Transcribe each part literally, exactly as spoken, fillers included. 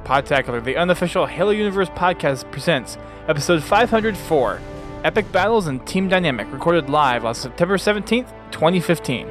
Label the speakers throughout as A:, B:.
A: Podtacular, the unofficial Halo Universe podcast, presents episode five hundred four, Epic Battles and Team Dynamic, recorded live on September seventeenth, twenty fifteen.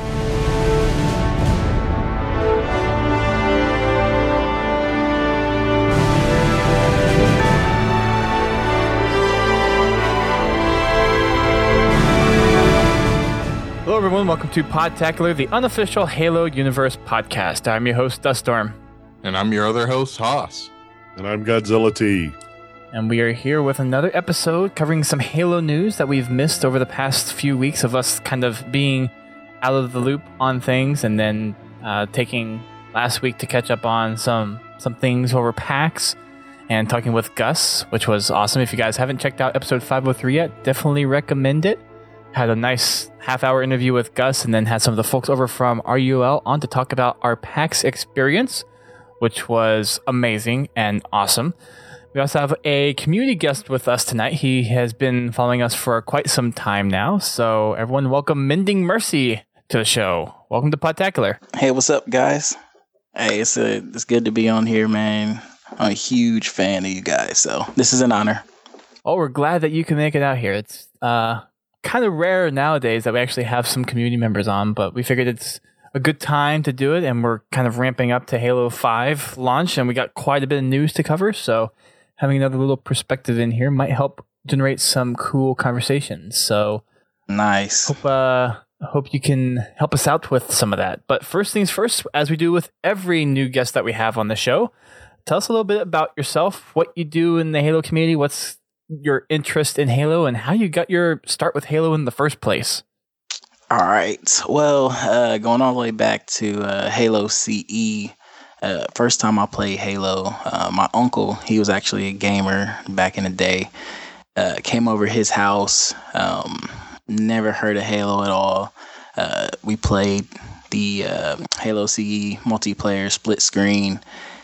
A: Hello everyone, welcome to Podtacular, the unofficial Halo Universe podcast. I'm your host, Duststorm.
B: And I'm your other host, Haas.
C: And I'm Godzilla T.
A: And we are here with another episode covering some Halo news that we've missed over the past few weeks of us kind of being out of the loop on things, and then uh, taking last week to catch up on some, some things over PAX and talking with Gus, which was awesome. If you guys haven't checked out episode five oh three yet, definitely recommend it. Had a nice half-hour interview with Gus, and then had some of the folks over from R U L on to talk about our PAX experience, which was amazing and awesome. We also have a community guest with us tonight. He has been following us for quite some time now. So everyone, welcome Mending Mercy to the show. Welcome to Podtacular.
D: Hey, what's up, guys? Hey, it's a, it's good to be on here, man. I'm a huge fan of you guys, so this is an honor.
A: Oh, we're glad that you can make it out here. It's uh. kind of rare nowadays that we actually have some community members on, but we figured it's a good time to do it, and we're kind of ramping up to Halo five launch, and we got quite a bit of news to cover, so having another little perspective in here might help generate some cool conversations. So
D: nice.
A: Hope, uh, hope you can help us out with some of that. But first things first, as we do with every new guest that we have on the show, tell us a little bit about yourself, what you do in the Halo community, what's your interest in Halo, and how you got your start with Halo in the first place.
D: All right. Well, uh, going all the way back to uh, Halo C E, uh, first time I played Halo, uh, my uncle, he was actually a gamer back in the day, uh, came over his house, um, never heard of Halo at all. Uh, we played the uh, Halo C E multiplayer split screen,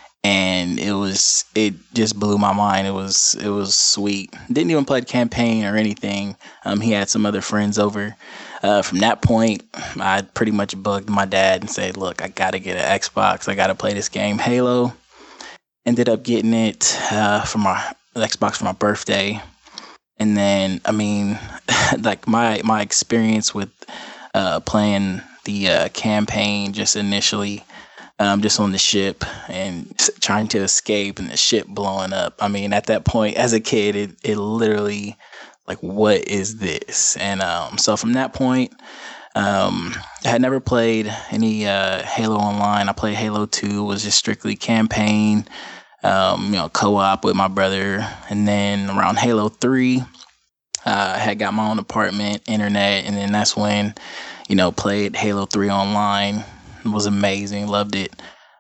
D: and it was it just blew my mind. It was it was sweet. Didn't even play the campaign or anything. Um, he had some other friends over. Uh, from that point, I pretty much bugged my dad and said, "Look, I gotta get an Xbox. I gotta play this game, Halo." Ended up getting it uh, for my Xbox for my birthday, and then I mean, like my my experience with uh, playing the uh, campaign just initially. Um, just on the ship and trying to escape and the ship blowing up. I mean, at that point, as a kid, it, it literally, like, what is this? And um, so from that point, um, I had never played any uh, Halo Online. I played Halo two, was just strictly campaign, um, you know, co-op with my brother. And then around Halo three, uh, I had got my own apartment, internet, and then that's when, you know, played Halo three Online. It was amazing, loved it.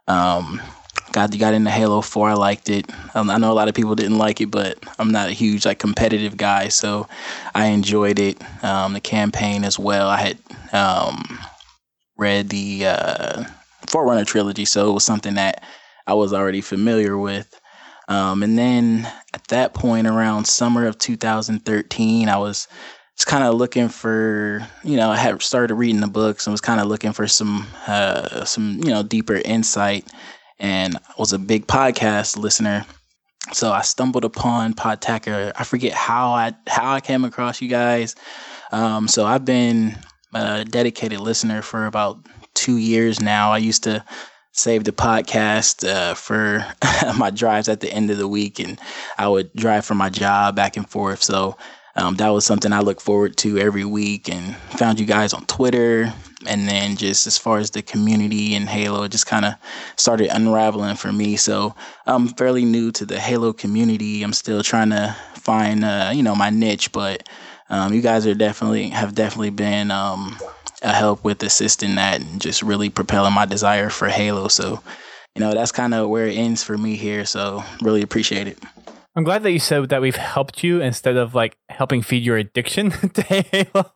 D: Um, got got into Halo four, I liked it. Um, I know a lot of people didn't like it, but I'm not a huge like competitive guy, so I enjoyed it. Um, the campaign as well. I had um, read the uh, Forerunner trilogy, so it was something that I was already familiar with. Um, and then at that point, around summer of two thousand thirteen, I was just kind of looking for, you know, I had started reading the books and was kind of looking for some, uh, some, you know, deeper insight, and I was a big podcast listener. So I stumbled upon Podtacular. I forget how I, how I came across you guys. Um, so I've been a dedicated listener for about two years now. I used to save the podcast uh, for my drives at the end of the week, and I would drive from my job back and forth. So Um, that was something I look forward to every week, and found you guys on Twitter. And then just as far as the community and Halo, it just kind of started unraveling for me. So I'm fairly new to the Halo community. I'm still trying to find, uh, you know, my niche, but um, you guys are definitely have definitely been um, a help with assisting that and just really propelling my desire for Halo. So, you know, that's kind of where it ends for me here. So really appreciate it.
A: I'm glad that you said that we've helped you instead of like helping feed your addiction to Halo.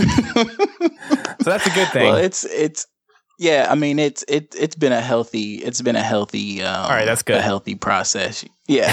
A: So that's a good thing.
D: Well, it's it's yeah. I mean, it's it it's been a healthy it's been a healthy um,
A: all right. That's good.
D: A healthy process. Yeah.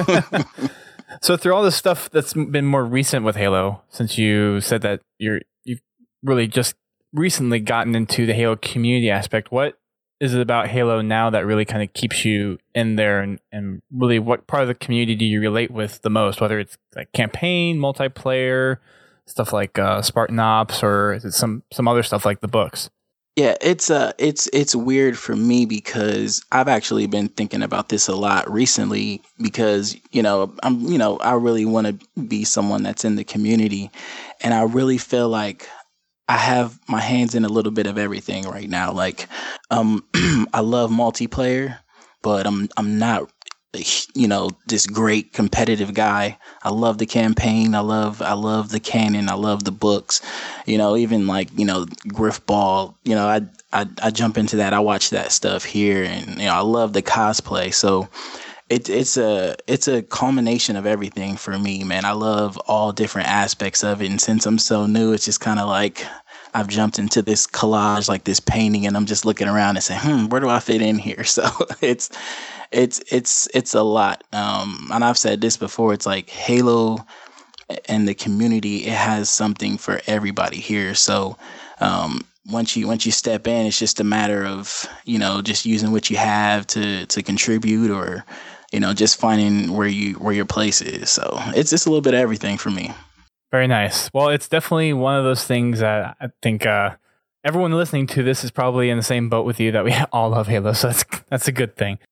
A: So through all this stuff that's been more recent with Halo, since you said that you're you've really just recently gotten into the Halo community aspect, what is it about Halo now that really kind of keeps you in there, and, and really what part of the community do you relate with the most, whether it's like campaign, multiplayer, stuff like uh, Spartan Ops, or is it some, some other stuff like the books?
D: Yeah, it's uh it's it's weird for me because I've actually been thinking about this a lot recently because, you know, I'm you know, I really want to be someone that's in the community, and I really feel like I have my hands in a little bit of everything right now. Like um I love multiplayer, but I'm I'm not, you know, this great competitive guy. I love the campaign. I love I love the canon. I love the books. You know, even like, you know, Griffball, you know, I I I jump into that. I watch that stuff here, and you know, I love the cosplay. So it, it's a it's a culmination of everything for me, man. I love all different aspects of it, and since I'm so new, it's just kind of like I've jumped into this collage, like this painting, and I'm just looking around and saying, hmm, where do I fit in here? So it's it's it's it's a lot. Um, and I've said this before. It's like Halo and the community. It has something for everybody here. So um, once you once you step in, it's just a matter of, you know, just using what you have to to contribute, or you know, just finding where you where your place is. So it's just a little bit of everything for me.
A: Very nice. Well, it's definitely one of those things that I think uh, everyone listening to this is probably in the same boat with you, that we all love Halo. So that's that's a good thing.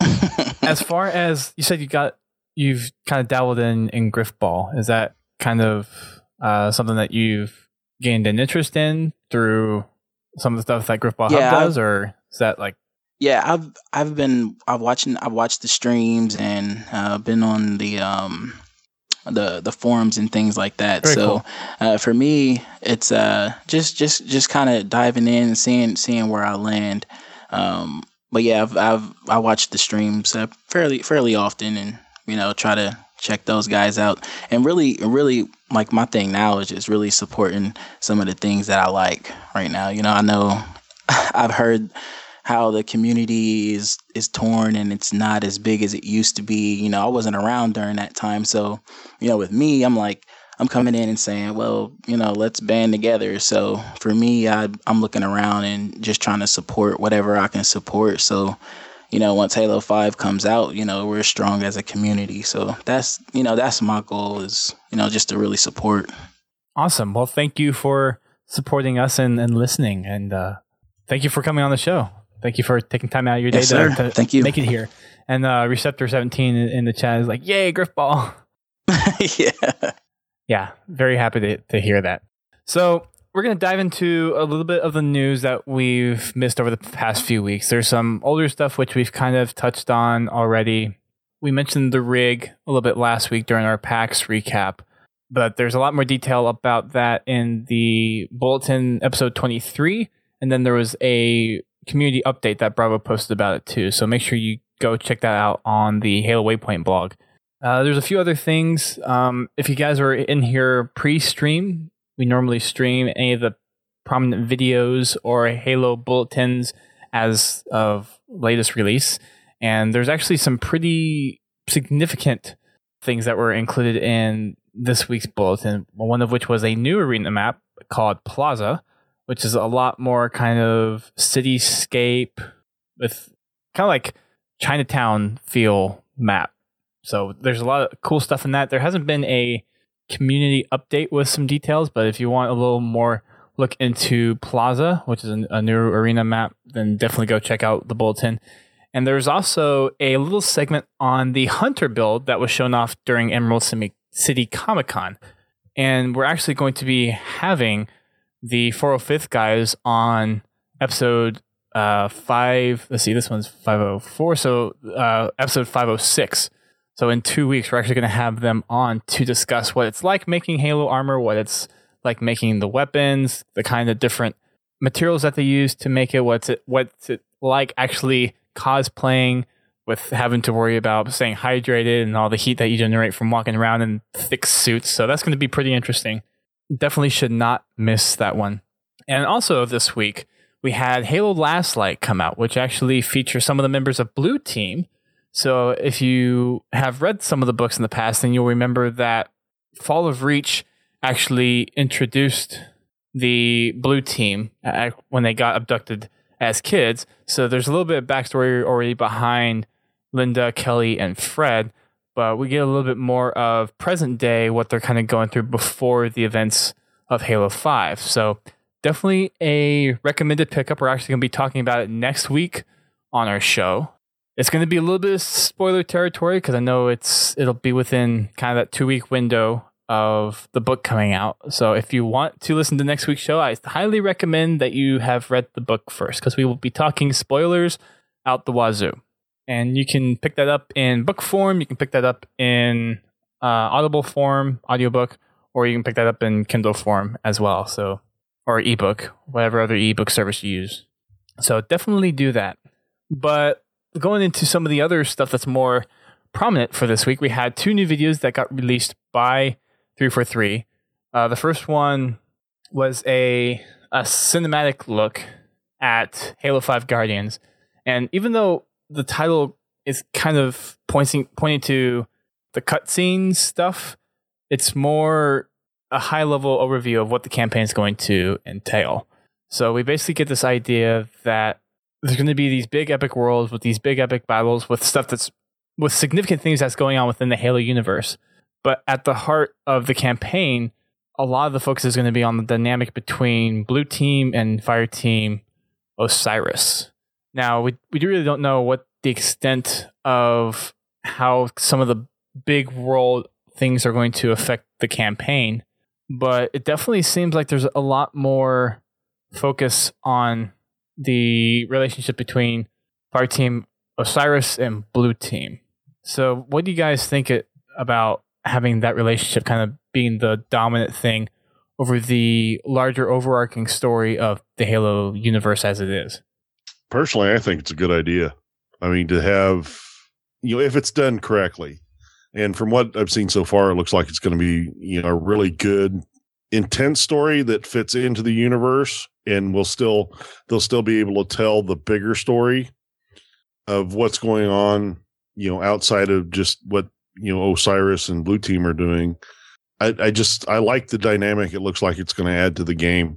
A: As far as you said, you got you've kind of dabbled in in Griffball. Is that kind of uh, something that you've gained an interest in through some of the stuff that Griffball
D: yeah,
A: Hub does, or is that like?
D: Yeah, I've I've been I've watching I've watched the streams and uh, been on the um the the forums and things like that.
A: Very
D: so
A: cool.
D: uh, for me, it's uh just just just kind of diving in and seeing seeing where I land. Um, but yeah, I've I've I watch the streams uh, fairly fairly often, and you know, try to check those guys out. And really really like my thing now is just really supporting some of the things that I like right now. You know, I know I've heard how the community is is torn and it's not as big as it used to be. You know, I wasn't around during that time. So, you know, with me, I'm like, I'm coming in and saying, well, you know, let's band together. So for me, I, I'm looking around and just trying to support whatever I can support. So, you know, once Halo five comes out, you know, we're strong as a community. So that's, you know, that's my goal is, you know, just to really support.
A: Awesome. Well, thank you for supporting us and, and listening. And uh, thank you for coming on the show. Thank you for taking time out of your day
D: yes,
A: to,
D: sir.
A: to
D: Thank you.
A: make it here. And uh, Receptor seventeen in, in the chat is like, yay, Griffball.
D: Yeah.
A: Yeah, very happy to, to hear that. So we're going to dive into a little bit of the news that we've missed over the past few weeks. There's some older stuff which we've kind of touched on already. We mentioned the rig a little bit last week during our PAX recap, but there's a lot more detail about that in the Bulletin episode twenty-three. And then there was a community update that Bravo posted about it too. So make sure you go check that out on the Halo Waypoint blog. Uh, there's a few other things. Um, if you guys were in here pre-stream, we normally stream any of the prominent videos or Halo bulletins as of latest release. And there's actually some pretty significant things that were included in this week's bulletin, one of which was a new arena map called Plaza, which is a lot more kind of cityscape with kind of like Chinatown feel map. So there's a lot of cool stuff in that. There hasn't been a community update with some details, but if you want a little more look into Plaza, which is a, a new arena map, then definitely go check out the bulletin. And there's also a little segment on the Hunter build that was shown off during Emerald City Comic Con. And we're actually going to be having the four oh fifth guys on episode uh, five. Let's see, this one's five oh four. So uh, episode five oh six. So in two weeks, we're actually going to have them on to discuss what it's like making Halo armor, what it's like making the weapons, the kind of different materials that they use to make it, what's it, what's it like actually cosplaying with having to worry about staying hydrated and all the heat that you generate from walking around in thick suits. So that's going to be pretty interesting. Definitely should not miss that one. And also this week, we had Halo Last Light come out, which actually features some of the members of Blue Team. So if you have read some of the books in the past, then you'll remember that Fall of Reach actually introduced the Blue Team uh, when they got abducted as kids. So there's a little bit of backstory already behind Linda, Kelly, and Fred, but we get a little bit more of present day, what they're kind of going through before the events of Halo five. So definitely a recommended pickup. We're actually going to be talking about it next week on our show. It's going to be a little bit of spoiler territory because I know it's it'll be within kind of that two-week window of the book coming out. So if you want to listen to next week's show, I highly recommend that you have read the book first because we will be talking spoilers out the wazoo. And you can pick that up in book form, you can pick that up in uh, Audible form, audiobook, or you can pick that up in Kindle form as well. So, or ebook, whatever other ebook service you use. So definitely do that. But going into some of the other stuff that's more prominent for this week, we had two new videos that got released by three forty-three. Uh, the first one was a, a cinematic look at Halo five Guardians. And even though the title is kind of pointing pointing to the cutscene stuff, it's more a high-level overview of what the campaign is going to entail. So we basically get this idea that there's going to be these big epic worlds with these big epic battles with stuff that's with significant things that's going on within the Halo universe. But at the heart of the campaign, a lot of the focus is going to be on the dynamic between Blue Team and Fire Team Osiris. Now, we we really don't know what the extent of how some of the big world things are going to affect the campaign, but it definitely seems like there's a lot more focus on the relationship between Fire Team Osiris and Blue Team. So what do you guys think it, about having that relationship kind of being the dominant thing over the larger overarching story of the Halo universe as it is?
C: Personally, I think it's a good idea. I mean, to have, you know, if it's done correctly, and from what I've seen so far, it looks like it's going to be, you know, a really good, intense story that fits into the universe, and will still, they'll still be able to tell the bigger story of what's going on, you know, outside of just what, you know, Osiris and Blue Team are doing. I, I just, I like the dynamic it looks like it's going to add to the game.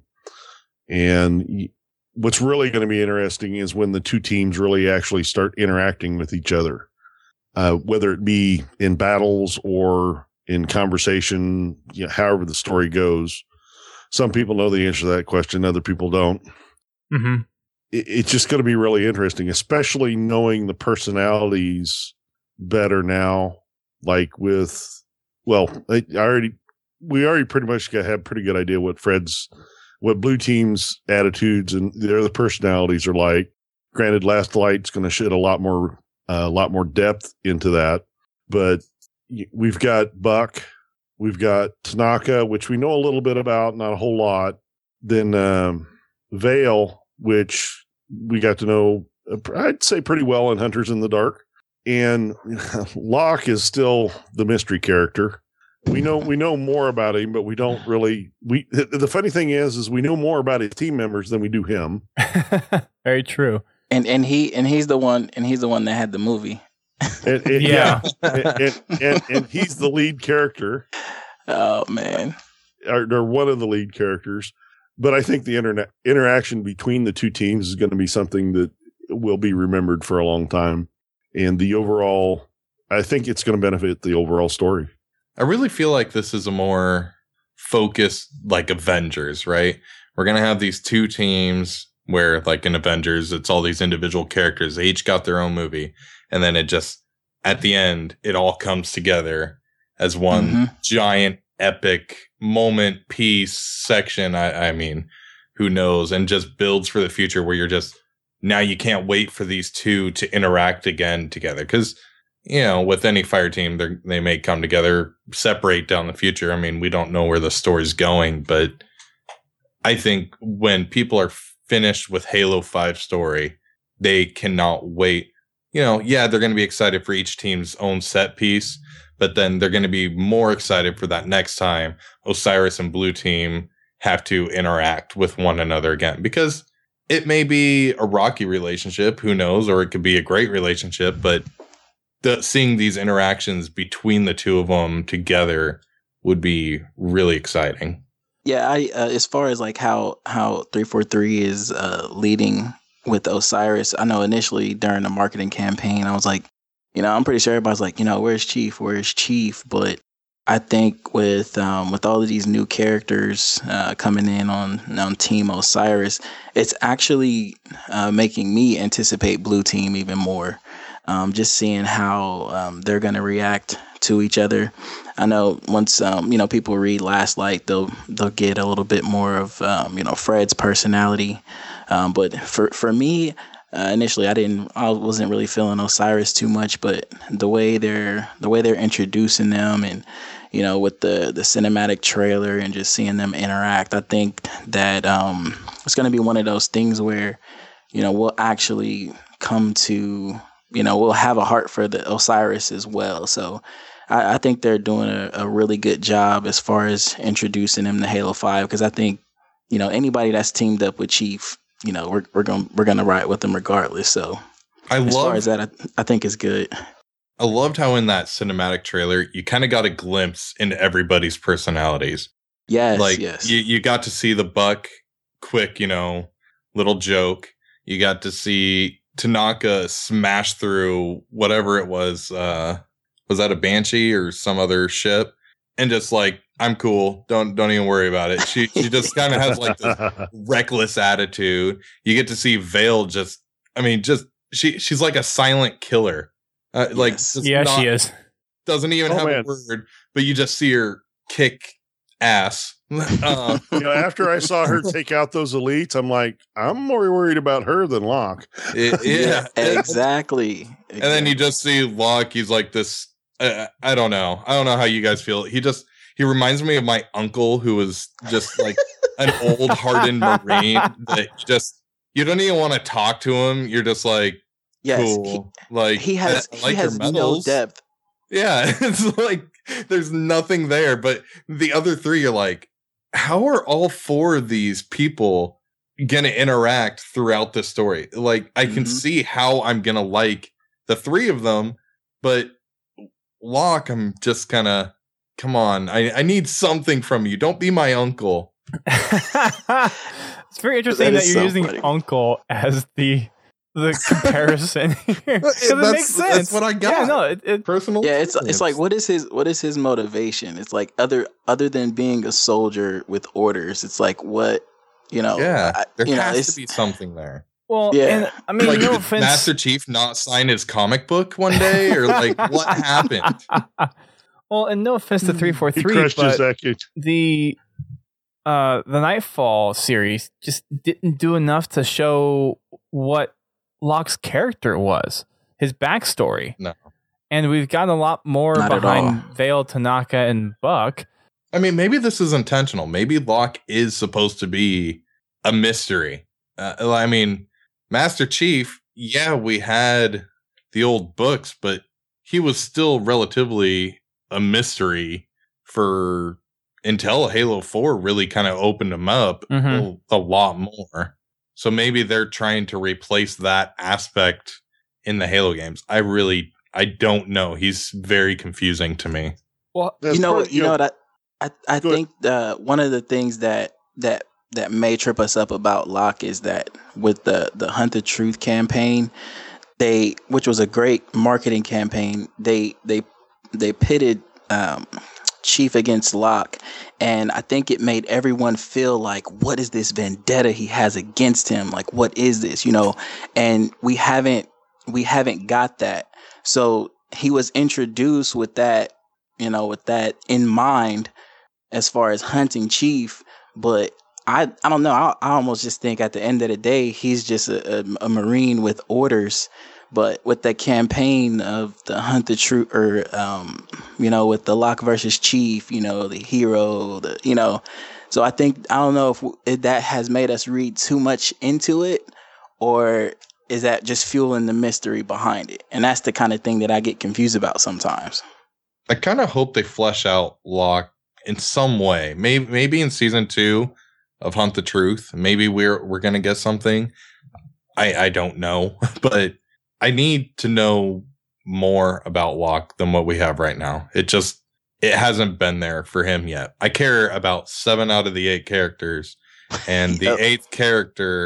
C: And what's really going to be interesting is when the two teams really actually start interacting with each other, uh, whether it be in battles or in conversation, you know, however the story goes. Some people know the answer to that question. Other people don't.
A: Mm-hmm.
C: It, it's just going to be really interesting, especially knowing the personalities better now. Like with, well, I, I already, we already pretty much got, have pretty good idea what Fred's, what Blue Team's attitudes and their the personalities are like. Granted, Last Light's going to shed a lot more, a uh, lot more depth into that, but we've got Buck, we've got Tanaka, which we know a little bit about, not a whole lot. Then um, Vale, which we got to know, I'd say pretty well in Hunters in the Dark. And Locke is still the mystery character. We know we know more about him, but we don't really. We the funny thing is, is we know more about his team members than we do him.
A: Very true.
D: And and he and he's the one and he's the one that had the movie.
C: And, and,
A: yeah,
C: yeah. and, and, and, and he's the lead character.
D: Oh man,
C: or, or one of the lead characters. But I think the internet interaction between the two teams is going to be something that will be remembered for a long time. And the overall, I think it's going to benefit the overall story.
B: I really feel like this is a more focused, like Avengers, right? We're going to have these two teams where, like in Avengers, it's all these individual characters. They each got their own movie. And then it just, at the end, it all comes together as one mm-hmm. giant, epic moment, piece, section. I, I mean, who knows? And just builds for the future where you're just, now you can't wait for these two to interact again together. Because, you know, with any fire team, they they may come together, separate down the future. I mean, we don't know where the story's going, but I think when people are finished with Halo five story, they cannot wait. You know, yeah, they're going to be excited for each team's own set piece, but then they're going to be more excited for that next time Osiris and Blue Team have to interact with one another again. Because it may be a rocky relationship, who knows, or it could be a great relationship, but the, seeing these interactions between the two of them together would be really exciting.
D: Yeah, I uh, as far as like how how three forty-three is uh, leading with Osiris. I know initially during the marketing campaign, I was like, you know, I'm pretty sure everybody's like, you know, where's Chief? Where's Chief? But I think with um, with all of these new characters uh, coming in on on Team Osiris, it's actually uh, making me anticipate Blue Team even more. Um, just seeing how um, they're going to react to each other. I know once um, you know people read Last Light, they'll they'll get a little bit more of um, you know Fred's personality. Um, but for for me, uh, initially, I didn't I wasn't really feeling Osiris too much. But the way they're the way they're introducing them, and you know with the the cinematic trailer and just seeing them interact, I think that um, it's going to be one of those things where you know we'll actually come to. You know, we'll have a heart for the Osiris as well. So I, I think they're doing a, a really good job as far as introducing him to Halo five. Because I think, you know, anybody that's teamed up with Chief, you know, we're we're gonna we're gonna ride with them regardless. So
B: I
D: as
B: love,
D: far as that, I, I think it's good.
B: I loved how in that cinematic trailer you kind of got a glimpse into everybody's personalities.
D: Yes,
B: like
D: yes.
B: you you got to see the Buck quick, you know, little joke. You got to see Tanaka smash through whatever it was. Uh, was that a Banshee or some other ship? And just like, I'm cool. Don't don't even worry about it. She she just kind of has like this reckless attitude. You get to see Vale just, I mean, just she she's like a silent killer. Uh,
D: Yes.
B: Like, just
A: Yeah,
B: not-
A: she is.
B: doesn't even
C: Oh,
B: have
C: man.
B: a word, but you just see her kick ass. Uh,
C: You know, after I saw her take out those elites, I'm like, I'm more worried about her than Locke.
B: it- yeah, it-
D: exactly.
B: And then you just see Locke. He's like this. Uh, I don't know. I don't know how you guys feel. He just he reminds me of my uncle, who was just like an old hardened Marine that just you don't even want to talk to him. You're just like
D: yes,
B: cool. like
D: he, he has
B: I
D: he
B: like your
D: has no
B: medals.
D: depth.
B: Yeah, it's like there's nothing there. But the other three, you're like, how are all four of these people gonna interact throughout the story? Like, I can
D: Mhm.
B: see how I'm gonna like the three of them, but Locke, I'm just kind of, come on, I, I need something from you. Don't be my uncle.
A: It's very interesting
D: That
A: that,
D: is
A: you're
D: so
A: using
D: funny.
A: uncle as the the comparison here. 'Cause it
B: That's-
A: makes sense.
B: that's what I got.
A: Yeah, no, it, it,
B: Personal.
D: Yeah, it's it's
B: experience.
D: like what is his what is his motivation? It's like other other than being a soldier with orders. It's like what you know.
B: yeah,
D: I,
B: there
D: you know,
B: has
D: it's,
B: to be something there.
A: well,
D: Yeah.
A: and I mean,
B: Like,
A: no
B: did
A: offense.
B: Master Chief not sign his comic book one day, or like what happened?
A: Well, and no offense to three four
C: He
A: three,
C: crushed his
A: but
C: ecu-
A: the uh the Nightfall series just didn't do enough to show what Locke's character was, his backstory.
B: No.
A: And we've got a lot more
D: Not at
A: behind Vale, Tanaka, and Buck.
B: I mean, maybe this is intentional. Maybe Locke is supposed to be a mystery. Uh, I mean, Master Chief, yeah, we had the old books, but he was still relatively a mystery for until Halo four really kind of opened him up
A: Mhm.
B: a, a lot more. So maybe they're trying to replace that aspect in the Halo games. I really, I don't know. He's very confusing to me.
A: Well,
C: That's
D: you know
C: part-
D: what you know what I I, I
C: Go ahead.
D: think uh, one of the things that that that may trip us up about Locke is that with the the Hunt the Truth campaign, they which was a great marketing campaign, they they they pitted um, Chief against Locke, and I think it made everyone feel like, what is this vendetta he has against him? Like, what is this? You know, and we haven't we haven't got that. So he was introduced with that, you know, with that in mind as far as hunting Chief, but I I don't know. I, I almost just think at the end of the day, he's just a, a, a Marine with orders. But with the campaign of the Hunt the Truth, or um, you know, with the Locke versus Chief, you know, the hero, the you know, so I think I don't know if, if that has made us read too much into it, or is that just fueling the mystery behind it? And that's the kind of thing that I get confused about sometimes.
B: I kind of hope they flesh out Locke in some way. Maybe maybe in season two of Hunt the Truth. Maybe we're we're gonna get something. I I don't know, but I need to know more about Locke than what we have right now. It just it hasn't been there for him yet. I care about seven out of the eight characters, and the
D: Yep.
B: eighth character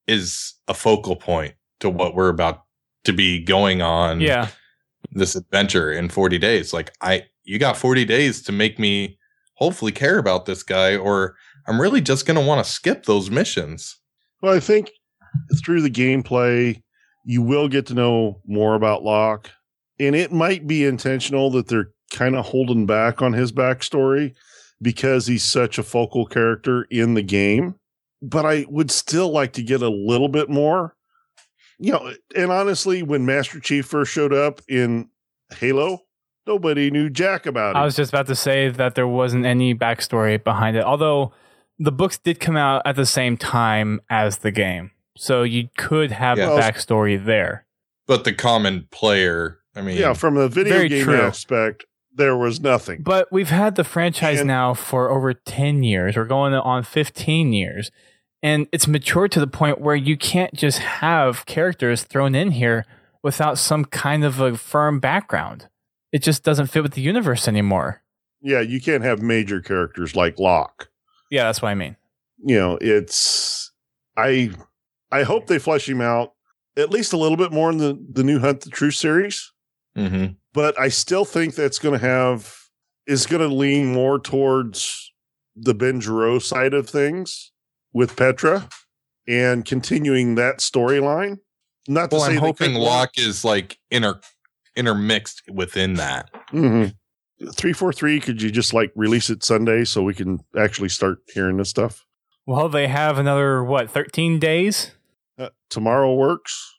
B: is a focal point to what we're about to be going on.
A: Yeah.
B: This adventure in forty days. Like I, you got forty days to make me hopefully care about this guy, or I'm really just going to want to skip those missions.
C: Well, I think through the gameplay, you will get to know more about Locke, and it might be intentional that they're kind of holding back on his backstory because he's such a focal character in the game. But I would still like to get a little bit more. You know, and honestly, when Master Chief first showed up in Halo, nobody knew jack about it.
A: I was just about to say that there wasn't any backstory behind it, although the books did come out at the same time as the game. So you could have
B: Yeah.
A: a backstory there.
B: But the common player, I mean,
C: Yeah, from a video
A: Very
C: game
A: true.
C: aspect, there was nothing.
A: But we've had the franchise
C: And-
A: now for over ten years. We're going on fifteen years. And it's matured to the point where you can't just have characters thrown in here without some kind of a firm background. It just doesn't fit with the universe anymore.
C: Yeah, you can't have major characters like Locke.
A: Yeah, that's what I mean.
C: You know, it's I I hope they flesh him out at least a little bit more in the, the new Hunt the Truth series.
B: mhm.
C: But I still think that's going to have is going to lean more towards the Ben Giro side of things with Petra and continuing that storyline. Not to
B: Well,
C: say
B: I'm
C: they
B: hoping
C: couldn't-
B: Locke is like inter intermixed within that.
C: Mhm. three forty-three, could you just like release it Sunday so we can actually start hearing this stuff?
A: Well, they have another, what, thirteen days?
C: Uh, tomorrow works.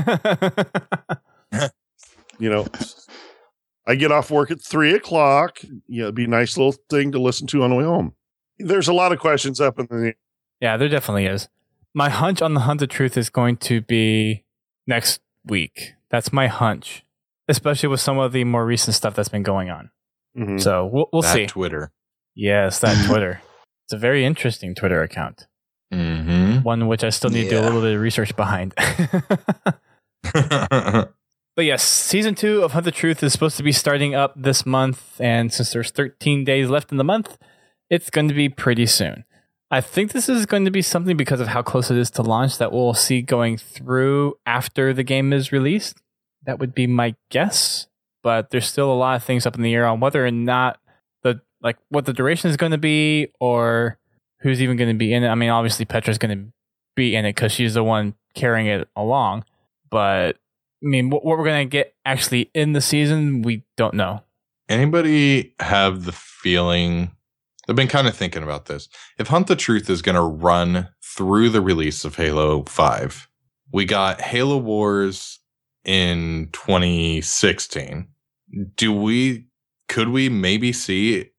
C: You know, I get off work at three o'clock. You know, it'd be a nice little thing to listen to on the way home. There's a lot of questions up in the
A: Yeah, there definitely is. My hunch on the Hunt of Truth is going to be next week. That's my hunch, especially with some of the more recent stuff that's been going on.
C: Mhm.
A: So we'll we'll
B: That
A: see.
B: Twitter.
A: Yes, that Twitter. It's a very interesting Twitter account.
B: Mm-hmm.
A: One which I still need to do a
D: Yeah.
A: little bit of research behind. But yes, season two of Hunt the Truth is supposed to be starting up this month, and since there's thirteen days left in the month, it's going to be pretty soon. I think this is going to be something because of how close it is to launch that we'll see going through after the game is released. That would be my guess, but there's still a lot of things up in the air on whether or not the like what the duration is going to be or who's even going to be in it. I mean, obviously Petra's going to be in it because she's the one carrying it along, but I mean, what, what we're going to get actually in the season, we don't know.
B: Anybody have the feeling? I've been kind of thinking about this. If Hunt the Truth is going to run through the release of Halo five, we got Halo Wars in twenty sixteen. Do we, could we maybe see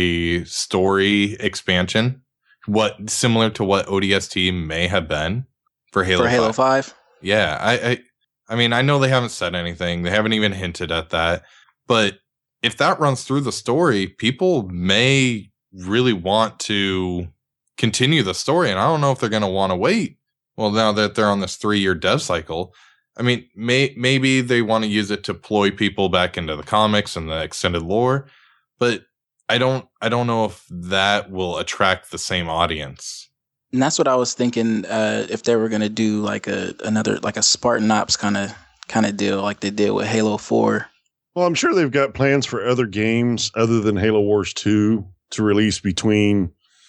B: a story expansion? What, similar to what O D S T may have been for Halo
D: For Halo
B: five?
D: five?
B: Yeah, I, I, I mean, I know they haven't said anything. They haven't even hinted at that. But if that runs through the story, people may really want to continue the story. And I don't know if they're going to want to wait. Well, now that they're on this three-year dev cycle, I mean, may, maybe they want to use it to ploy people back into the comics and the extended lore. But I don't, I don't know if that will attract the same audience.
D: And that's what I was thinking. Uh, if they were gonna do like a another like a Spartan Ops kind of kind of deal, like they did with Halo Four.
C: Well, I'm sure they've got plans for other games other than Halo Wars two to release between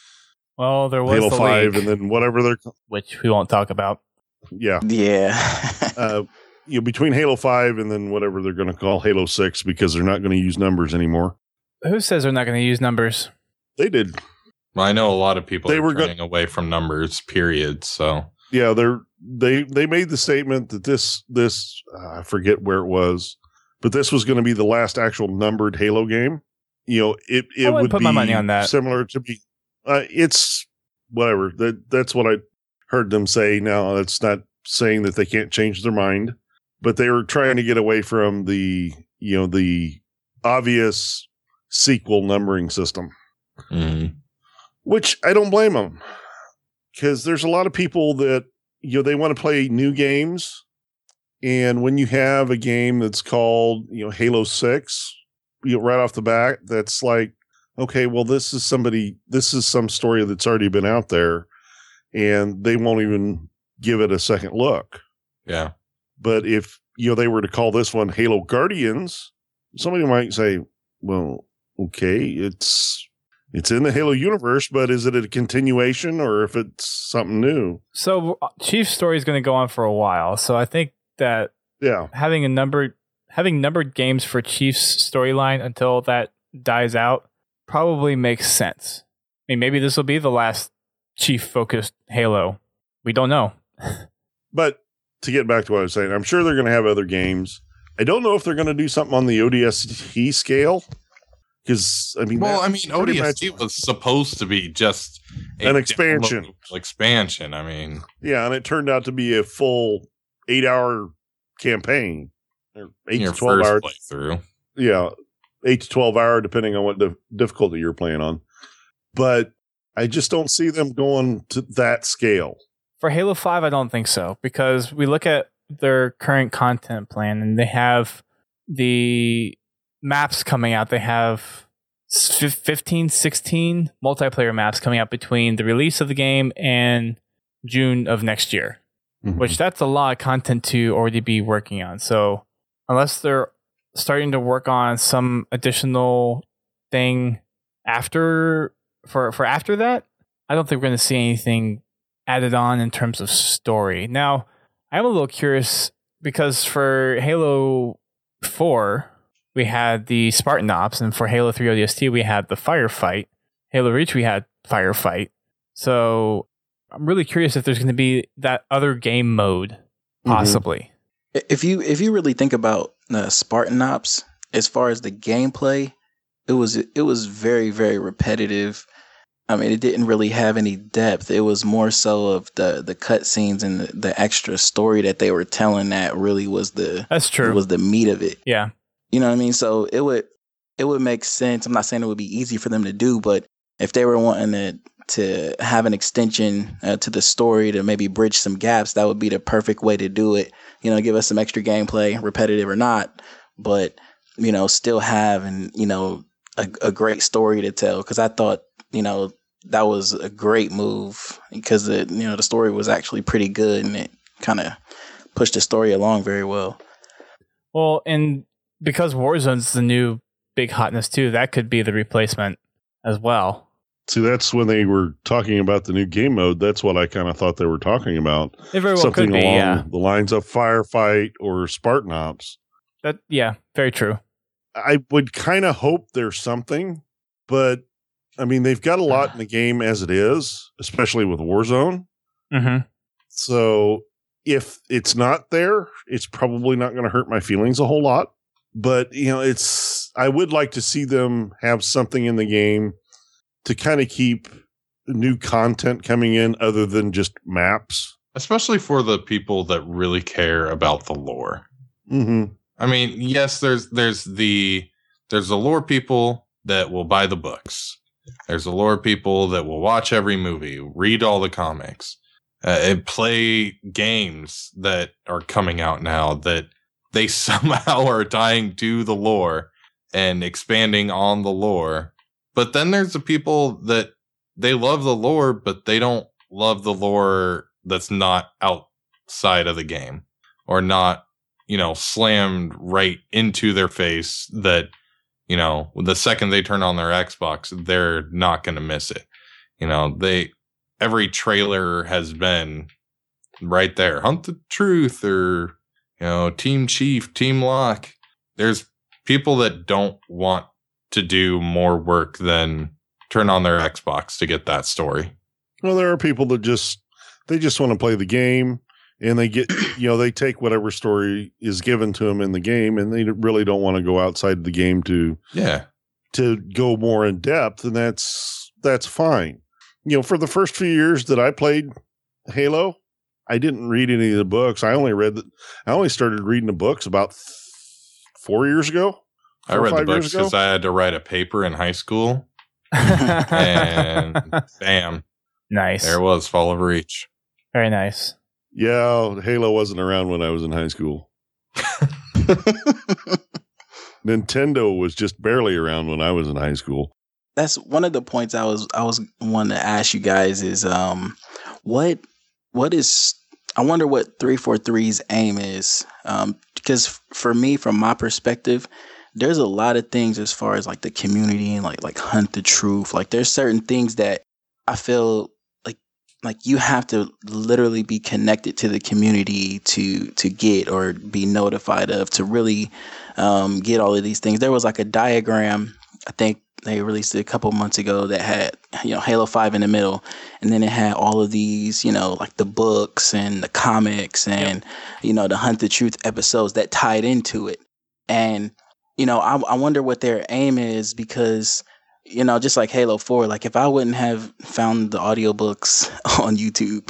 A: Well, there was
C: Halo
A: the
C: five
A: leak,
C: and then whatever they're
A: which we won't talk about.
C: yeah.
D: Yeah.
C: Uh, you know, between Halo five and then whatever they're going to call Halo six because they're not going to use numbers anymore.
A: Who says they're not going to use numbers?
C: They did.
B: Well, I know a lot of people
C: They
B: are
C: were go-
B: turning away from numbers, period. So
C: Yeah, they're they they made the statement that this this uh, I forget where it was, but this was going to be the last actual numbered Halo game. You know, it it
A: I wouldn't
C: would
A: put
C: be
A: my money on that.
C: similar to be. Uh, it's whatever. That that's what I heard them say. Now that's not saying that they can't change their mind, but they were trying to get away from the you know the obvious sequel numbering system,
B: mm,
C: which I don't blame them because there's a lot of people that you know they want to play new games, and when you have a game that's called you know Halo six, you know, right off the bat, that's like, okay, well this is somebody, this is some story that's already been out there, and they won't even give it a second look.
B: Yeah.
C: But if, you know, they were to call this one Halo Guardians, somebody might say, well, okay, it's it's in the Halo universe, but is it a continuation or if it's something new?
A: So Chief's story is going to go on for a while. So I think that
C: Yeah.
A: having a numbered having numbered games for Chief's storyline until that dies out probably makes sense. I mean, maybe this will be the last Chief-focused Halo. We don't know.
C: But to get back to what I was saying, I'm sure they're going to have other games. I don't know if they're going to do something on the O D S T scale. Because, I mean,
B: Well,
C: that-
B: I mean, O D S T was supposed to be just a
C: An expansion.
B: downloadable Expansion. I mean,
C: yeah, and it turned out to be a full eight hour campaign. Or eight
B: your
C: to twelve
B: first
C: hours.
B: playthrough.
C: Yeah, eight to twelve hour, depending on what the difficulty you're playing on. But I just don't see them going to that scale.
A: For Halo five, I don't think so, because we look at their current content plan and they have the maps coming out. They have fifteen, sixteen multiplayer maps coming out between the release of the game and June of next year,
C: Mm-hmm.
A: which that's a lot of content to already be working on. So unless they're starting to work on some additional thing after for, for after that, I don't think we're going to see anything added on in terms of story. Now, I'm a little curious because for Halo four, we had the Spartan Ops, and for Halo three O D S T, we had the Firefight. Halo Reach, we had Firefight. So I'm really curious if there's going to be that other game mode, possibly.
D: If you if you really think about uh, Spartan Ops, as far as the gameplay, it was it was very very repetitive. I mean, it didn't really have any depth. It was more so of the the cutscenes and the, the extra story that they were telling that really was the
A: That's true.
D: was the meat of it.
A: Yeah.
D: You know what I mean? So it would it would make sense. I'm not saying it would be easy for them to do, but if they were wanting to to have an extension uh, to the story to maybe bridge some gaps, that would be the perfect way to do it. You know, give us some extra gameplay, repetitive or not, but you know, still have and you know a, a great story to tell. Because I thought you know that was a great move because the you know the story was actually pretty good and it kind of pushed the story along very well.
A: Well, and because Warzone's the new big hotness too, that could be the replacement as well.
C: See, that's when they were talking about the new game mode. That's what I kind of thought they were talking about.
A: It very well
C: Something
A: could be,
C: along
A: yeah.
C: the lines of Firefight or Spartan Ops.
A: That yeah, very true.
C: I would kind of hope there's something, but I mean, they've got a lot in the game as it is, especially with Warzone.
A: Mm-hmm.
C: So if it's not there, it's probably not going to hurt my feelings a whole lot. But, you know, it's, I would like to see them have something in the game to kind of keep new content coming in other than just maps.
B: Especially for the people that really care about the lore.
C: Mm-hmm.
B: I mean, yes, there's there's the there's the lore people that will buy the books. There's the lore people that will watch every movie, read all the comics, uh, and play games that are coming out now that they somehow are tying to the lore and expanding on the lore. But then there's the people that they love the lore, but they don't love the lore that's not outside of the game or not, you know, slammed right into their face that, you know, the second they turn on their Xbox, they're not going to miss it. You know, they, every trailer has been right there. Hunt the Truth or, you know, Team Chief, Team Lock. There's people that don't want to do more work than turn on their Xbox to get that story.
C: Well, there are people that just, they just want to play the game and they get, you know, they take whatever story is given to them in the game and they really don't want to go outside the game to,
B: Yeah.
C: to go more in depth. And that's, that's fine. You know, for the first few years that I played Halo, I didn't read any of the books. I only read the, I only started reading the books about th- four years ago.
B: I read the books because I had to write a paper in high school. And bam,
A: Nice.
B: there it was, Fall of Reach.
A: Very nice.
C: Yeah, Halo wasn't around when I was in high school. Nintendo was just barely around when I was in high school.
D: That's one of the points I was I was wanting to ask you guys is um what what is I wonder what three forty-three's aim is. Um, because for me, from my perspective, there's a lot of things as far as like the community and like like Hunt the Truth. Like there's certain things that I feel like like you have to literally be connected to the community to to get or be notified of to really um, get all of these things. There was like a diagram, I think they released it a couple months ago, that had, you know, Halo five in the middle, and then it had all of these, you know, like the books and the comics and, yep. you know, the Hunt the Truth episodes that tied into it. And, you know, I, I wonder what their aim is, because, you know, just like Halo four, like if I wouldn't have found the audiobooks on YouTube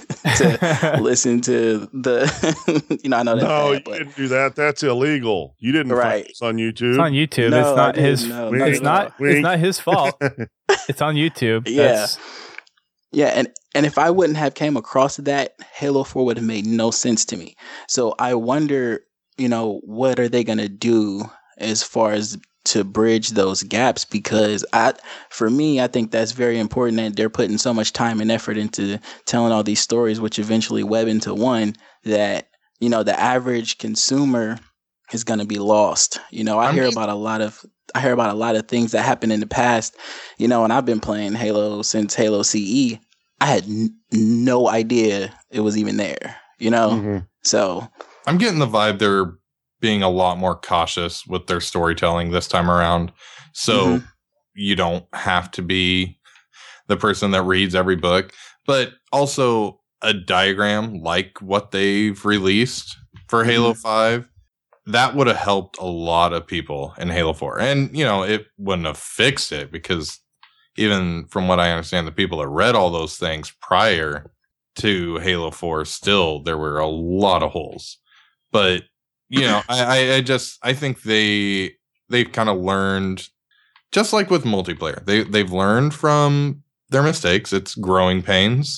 D: to listen to the, you know, I know that's
C: no,
D: bad,
C: you
D: but
C: didn't do that. That's illegal. You didn't
D: Right.
C: find this on YouTube.
A: It's on YouTube.
D: No,
A: it's
D: I
A: not
D: didn't.
A: his.
D: No,
C: not
A: it's
C: at
A: not.
C: all.
A: It's
C: Wink.
A: not his fault. It's on YouTube.
D: Yeah.
A: That's-
D: Yeah, and, and if I wouldn't have came across that, Halo four would have made no sense to me. So I wonder, you know, what are they going to do as far as to bridge those gaps? Because I, for me, I think that's very important that they're putting so much time and effort into telling all these stories, which eventually web into one, that, you know, the average consumer is going to be lost. You know, I,
B: I
D: hear
B: mean-
D: about a lot of I hear about a lot of things that happened in the past, you know, and I've been playing Halo since Halo C E. I had n- no idea it was even there, you know?
C: Mhm.
D: So,
B: I'm getting the vibe they're being a lot more cautious with their storytelling this time around. So
D: Mhm.
B: you don't have to be the person that reads every book, but also a diagram like what they've released for Halo five. That would have helped a lot of people in Halo four. And, you know, it wouldn't have fixed it, because even from what I understand, the people that read all those things prior to Halo four, still, there were a lot of holes. But, you know, I, I, I just, I think they, they've kind of learned, just like with multiplayer, they, they've learned from their mistakes. It's growing pains.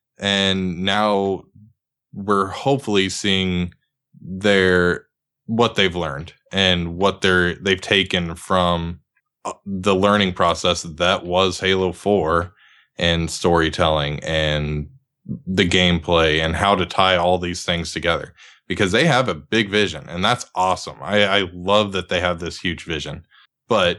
B: And now we're hopefully seeing their, what they've learned and what they're they've taken from the learning process that was Halo four, and storytelling and the gameplay and how to tie all these things together, because they have a big vision, and that's awesome. I, I love that they have this huge vision, but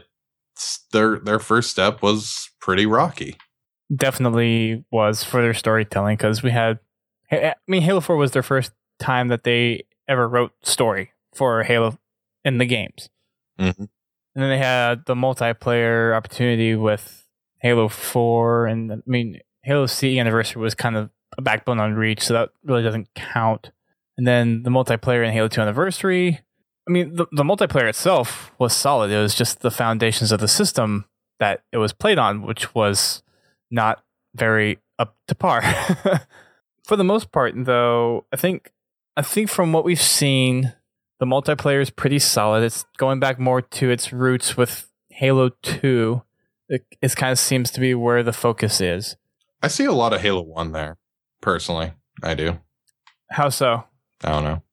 B: their their first step was pretty rocky.
A: definitely was for their storytelling, because we had, I mean, Halo four was their first time that they ever wrote story for Halo in the games.
B: Mm-hmm.
A: And then they had the multiplayer opportunity with Halo four, and I mean, Halo C E Anniversary was kind of a backbone on Reach, so that really doesn't count. And then the multiplayer in Halo two Anniversary, I mean, the, the multiplayer itself was solid. It was just the foundations of the system that it was played on, which was not very up to par. For the most part, though, I think I think from what we've seen, the multiplayer is pretty solid. It's going back more to its roots with Halo two. It, it kind of seems to be where the focus is.
B: I see a lot of Halo one there, personally. I do.
A: How so?
B: I don't know.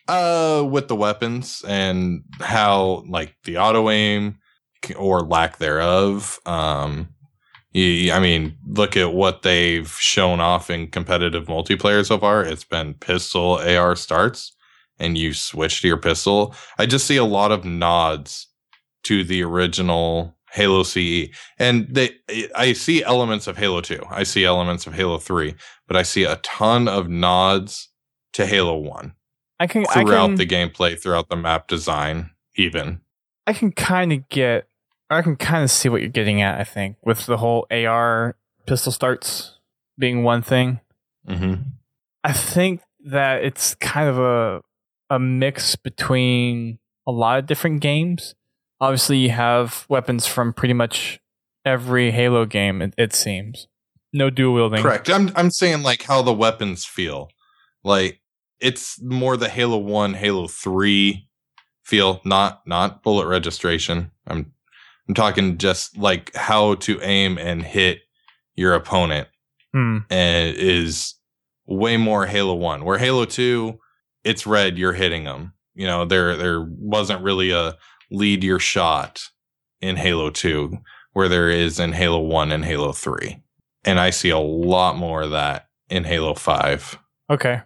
B: Uh, with the weapons and how, like, the auto aim or lack thereof. Um, you, I mean, look at what they've shown off in competitive multiplayer so far. It's been pistol A R starts, and you switch to your pistol. I just see a lot of nods to the original Halo C E, and they, I see elements of Halo two. I see elements of Halo three, but I see a ton of nods to Halo one.
A: I can
B: Throughout
A: I can,
B: the gameplay, throughout the map design, even.
A: I can kind of get, I can kind of see what you're getting at, I think, with the whole A R pistol starts being one thing.
B: Mm-hmm.
A: I think that it's kind of a a mix between a lot of different games. Obviously, you have weapons from pretty much every Halo game, it, it seems. No dual wielding.
B: Correct. I'm I'm saying like how the weapons feel. Like it's more the Halo one, Halo three feel, not not bullet registration. I'm I'm talking just like how to aim and hit your opponent.
A: Hmm.
B: And is way more Halo one. Where Halo two, it's red, you're hitting them. You know, there there wasn't really a lead your shot in Halo two where there is in Halo one and Halo three. And I see a lot more of that in Halo five.
A: Okay.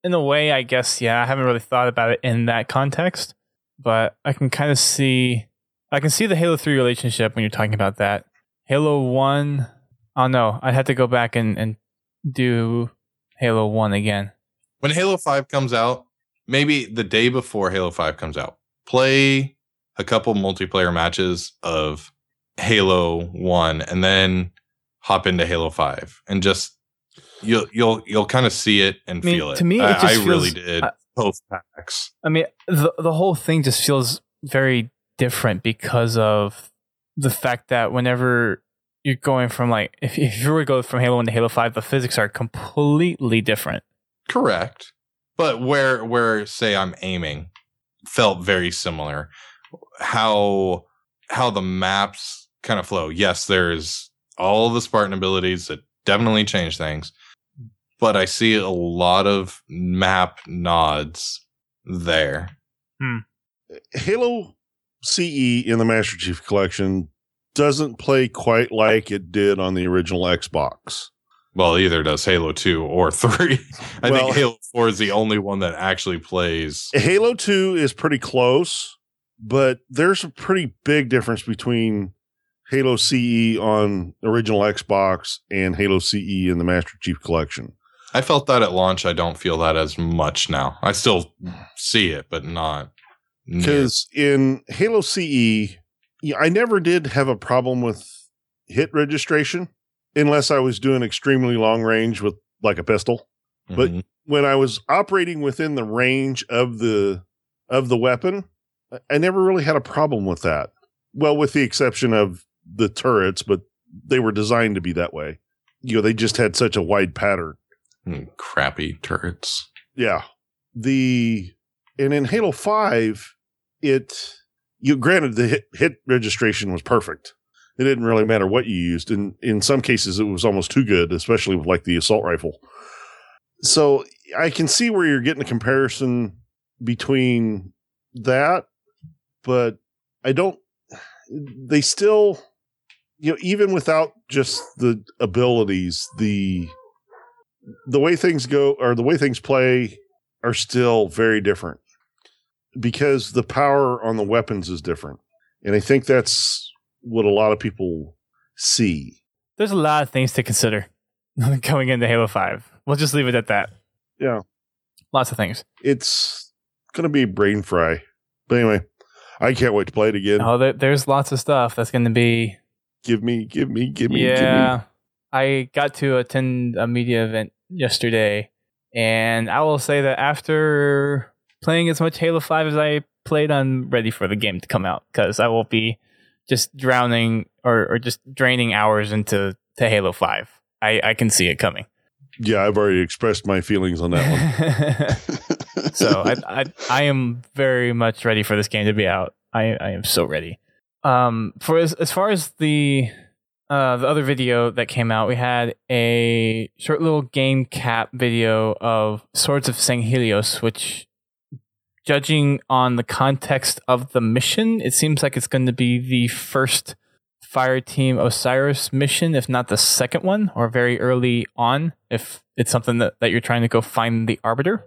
A: in a way, I guess, yeah, I haven't really thought about it in that context, but I can kind of see, I can see the Halo three relationship when you're talking about that. Halo one, oh no, I'd have to go back and, and do Halo one again.
B: When Halo five comes out, maybe the day before Halo five comes out, play a couple multiplayer matches of Halo one and then hop into Halo five and just you'll you'll you'll kind of see it and
A: I mean,
B: feel it.
A: To me, it
B: I,
A: just
B: I
A: feels,
B: really did
A: uh,
B: both packs.
A: I mean, the the whole thing just feels very different because of the fact that whenever you're going from like if if you were to go from Halo one to Halo five, the physics are completely different.
B: Correct. But where where say I'm aiming felt very similar. How how the maps kind of flow. Yes, there's all the Spartan abilities that definitely change things, but I see a lot of map nods there.
A: Hmm.
C: Halo C E in the Master Chief Collection doesn't play quite like it did on the original Xbox.
B: Well, either does Halo two or three. I
C: Well,
B: think Halo four is the only one that actually plays.
C: Halo two is pretty close, but there's a pretty big difference between Halo C E on original Xbox and Halo C E in the Master Chief Collection.
B: I felt that at launch. I don't feel that as much now. I still see it, but not. near.
C: Because in Halo C E, yeah, I never did have a problem with hit registration unless I was doing extremely long range with like a pistol. But
B: Mhm.
C: when I was operating within the range of the of the weapon, I- I never really had a problem with that. Well, with the exception of the turrets, but they were designed to be that way. You know, they just had such a wide pattern.
B: Mm, crappy turrets.
C: Yeah. The and in Halo five, it you granted the hit, hit registration was perfect. It didn't really matter what you used. And in some cases it was almost too good, especially with like the assault rifle. So I can see where you're getting a comparison between that, but I don't they still you know, even without just the abilities, the the way things go or the way things play are still very different because the power on the weapons is different. And I think that's what a lot of people see.
A: There's a lot of things to consider going into Halo five. We'll just leave it at that.
C: Yeah.
A: Lots of things.
C: It's going to be a brain fry. But anyway, I can't wait to play it again.
A: Oh, there, there's lots of stuff that's going to be.
C: Give me, give me, give me,
A: Yeah.
C: give me.
A: I got to attend a media event yesterday, and I will say that after playing as much Halo five as I played, I'm ready for the game to come out because I will be just drowning or, or just draining hours into to Halo five. I, I can see it coming.
C: Yeah, I've already expressed my feelings on that one.
A: So I, I I am very much ready for this game to be out. I, I am so ready. Um, for as as far as the uh the other video that came out, we had a short little game cap video of Swords of Sanghelios, which, judging on the context of the mission, it seems like it's going to be the first Fireteam Osiris mission, if not the second one, or very early on, if it's something that, that you're trying to go find the Arbiter.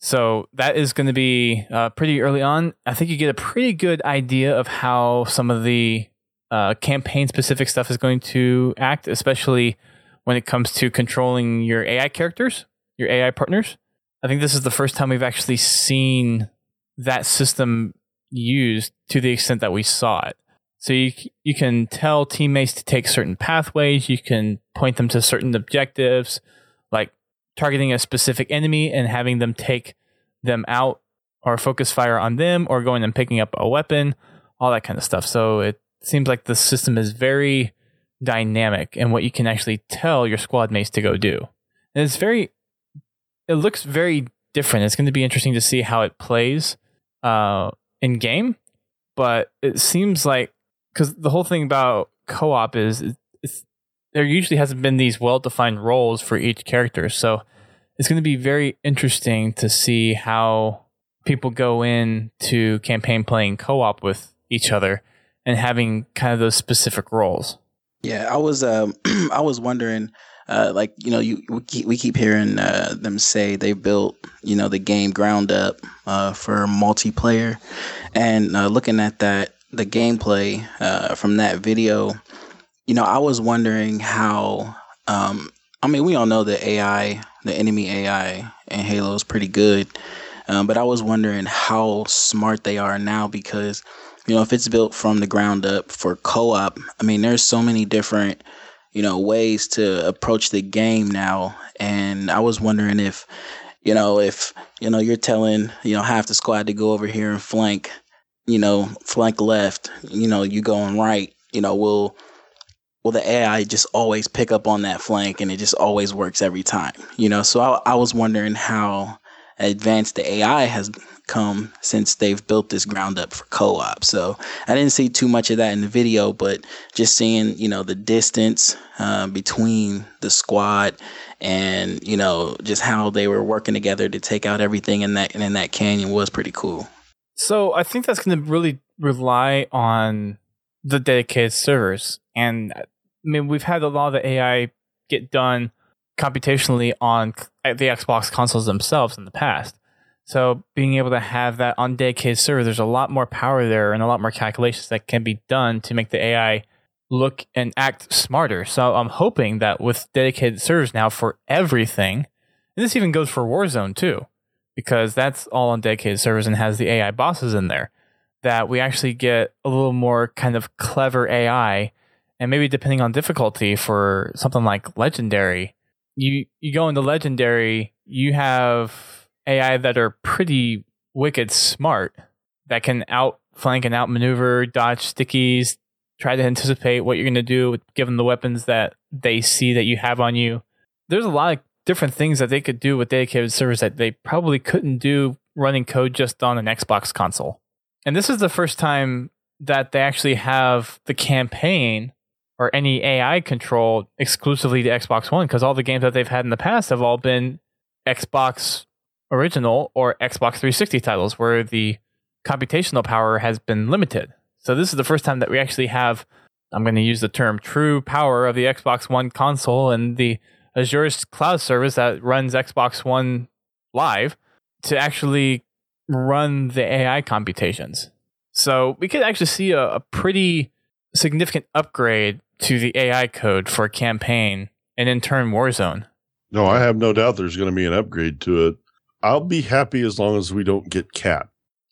A: So that is going to be uh, pretty early on. I think you get a pretty good idea of how some of the uh, campaign-specific stuff is going to act, especially when it comes to controlling your A I characters, your A I partners. I think this is the first time we've actually seen that system used to the extent that we saw it. So you you can tell teammates to take certain pathways. You can point them to certain objectives, like targeting a specific enemy and having them take them out or focus fire on them or going and picking up a weapon, all that kind of stuff. So it seems like the system is very dynamic in what you can actually tell your squad mates to go do. And it's very, it looks very different. It's going to be interesting to see how it plays uh, in game, but it seems like, because the whole thing about co-op is it's, there usually hasn't been these well-defined roles for each character. So it's going to be very interesting to see how people go in to campaign playing co-op with each other and having kind of those specific roles.
D: Yeah, I was um I was wondering uh, like you know, you we keep, we keep hearing uh, them say they built you know the game ground up uh, for multiplayer, and uh, looking at that the gameplay uh, from that video, you know, I was wondering how. Um, I mean, we all know the A I, the enemy A I in Halo is pretty good, um, but I was wondering how smart they are now because. You know, if it's built from the ground up for co-op, I mean, there's so many different, you know, ways to approach the game now. And I was wondering if, you know, if, you know, you're telling, you know, half the squad to go over here and flank, you know, flank left, you know, you going right, you know, will, will the A I just always pick up on that flank and it just always works every time, you know? So I, I was wondering how advanced the A I has come since they've built this ground up for co-op. So I didn't see too much of that in the video, but just seeing, you know, the distance uh, between the squad and, you know, just how they were working together to take out everything in that in that canyon was pretty cool.
A: So I think that's going to really rely on the dedicated servers. And I mean, we've had a lot of the A I get done computationally on the Xbox consoles themselves in the past. So being able to have that on dedicated server, there's a lot more power there and a lot more calculations that can be done to make the A I look and act smarter. So I'm hoping that with dedicated servers now for everything, and this even goes for Warzone too, because that's all on dedicated servers and has the A I bosses in there, that we actually get a little more kind of clever A I. And maybe depending on difficulty for something like Legendary, you, you go into Legendary, you have A I that are pretty wicked smart that can outflank and outmaneuver, dodge stickies, try to anticipate what you're going to do given the weapons that they see that you have on you. There's a lot of different things that they could do with dedicated servers that they probably couldn't do running code just on an Xbox console. And this is the first time that they actually have the campaign or any A I control exclusively to Xbox One, because all the games that they've had in the past have all been Xbox original or Xbox three sixty titles where the computational power has been limited. So this is the first time that we actually have, I'm going to use the term, true power of the Xbox One console and the Azure cloud service that runs Xbox One live to actually run the A I computations. So we could actually see a, a pretty significant upgrade to the A I code for a campaign and in turn Warzone.
C: No, I have no doubt there's going to be an upgrade to it. I'll be happy as long as we don't get Cat.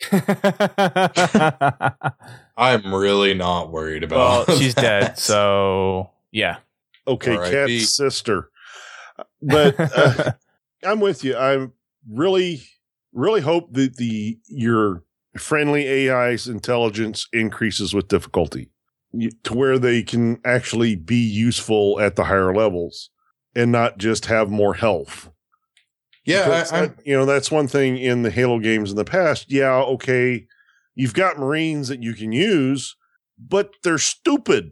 B: I'm really not worried about.
A: Well, she's
B: that.
A: dead, so yeah.
C: Okay,
B: R I P
C: Cat's sister. But uh, I'm with you. I really, really hope that the your friendly A I's intelligence increases with difficulty you, to where they can actually be useful at the higher levels and not just have more health.
B: Yeah, I,
C: that, you know, that's one thing in the Halo games in the past. Yeah, okay, you've got Marines that you can use, but they're stupid.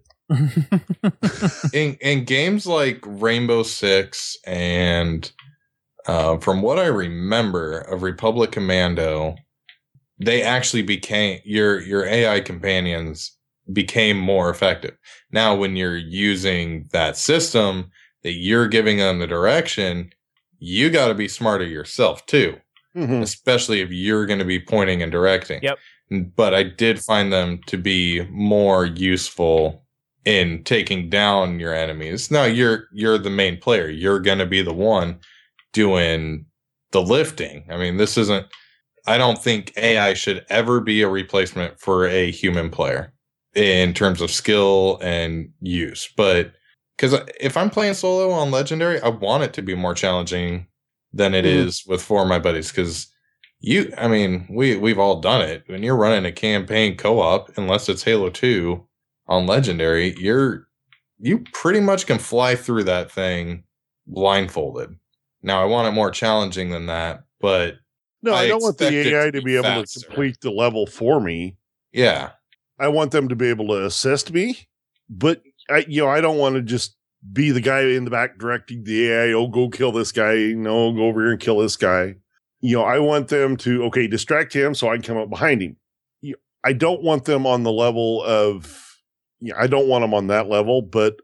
B: in in games like Rainbow Six and uh, from what I remember of Republic Commando, they actually became your your A I companions became more effective. Now, when you're using that system that you're giving them the direction, you got to be smarter yourself too, mm-hmm. especially if you're going to be pointing and directing.
A: Yep.
B: But I did find them to be more useful in taking down your enemies. Now you're you're the main player. You're going to be the one doing the lifting. I mean, this isn't. I don't think A I should ever be a replacement for a human player in terms of skill and use, but. Because if I'm playing solo on Legendary, I want it to be more challenging than it mm. is with four of my buddies. Because you, I mean, we, we've all done it. When you're running a campaign co-op, unless it's Halo two on Legendary, you're you pretty much can fly through that thing blindfolded. Now, I want it more challenging than that, but
C: no, I, I don't want the A I to,
B: to
C: be, be able
B: faster.
C: to complete the level for me.
B: Yeah,
C: I want them to be able to assist me, but. I, you know, I don't want to just be the guy in the back directing the A I. Oh, go kill this guy. No, go over here and kill this guy. You know, I want them to, okay, distract him so I can come up behind him. You know, I don't want them on the level of, you know, I don't want them on that level, but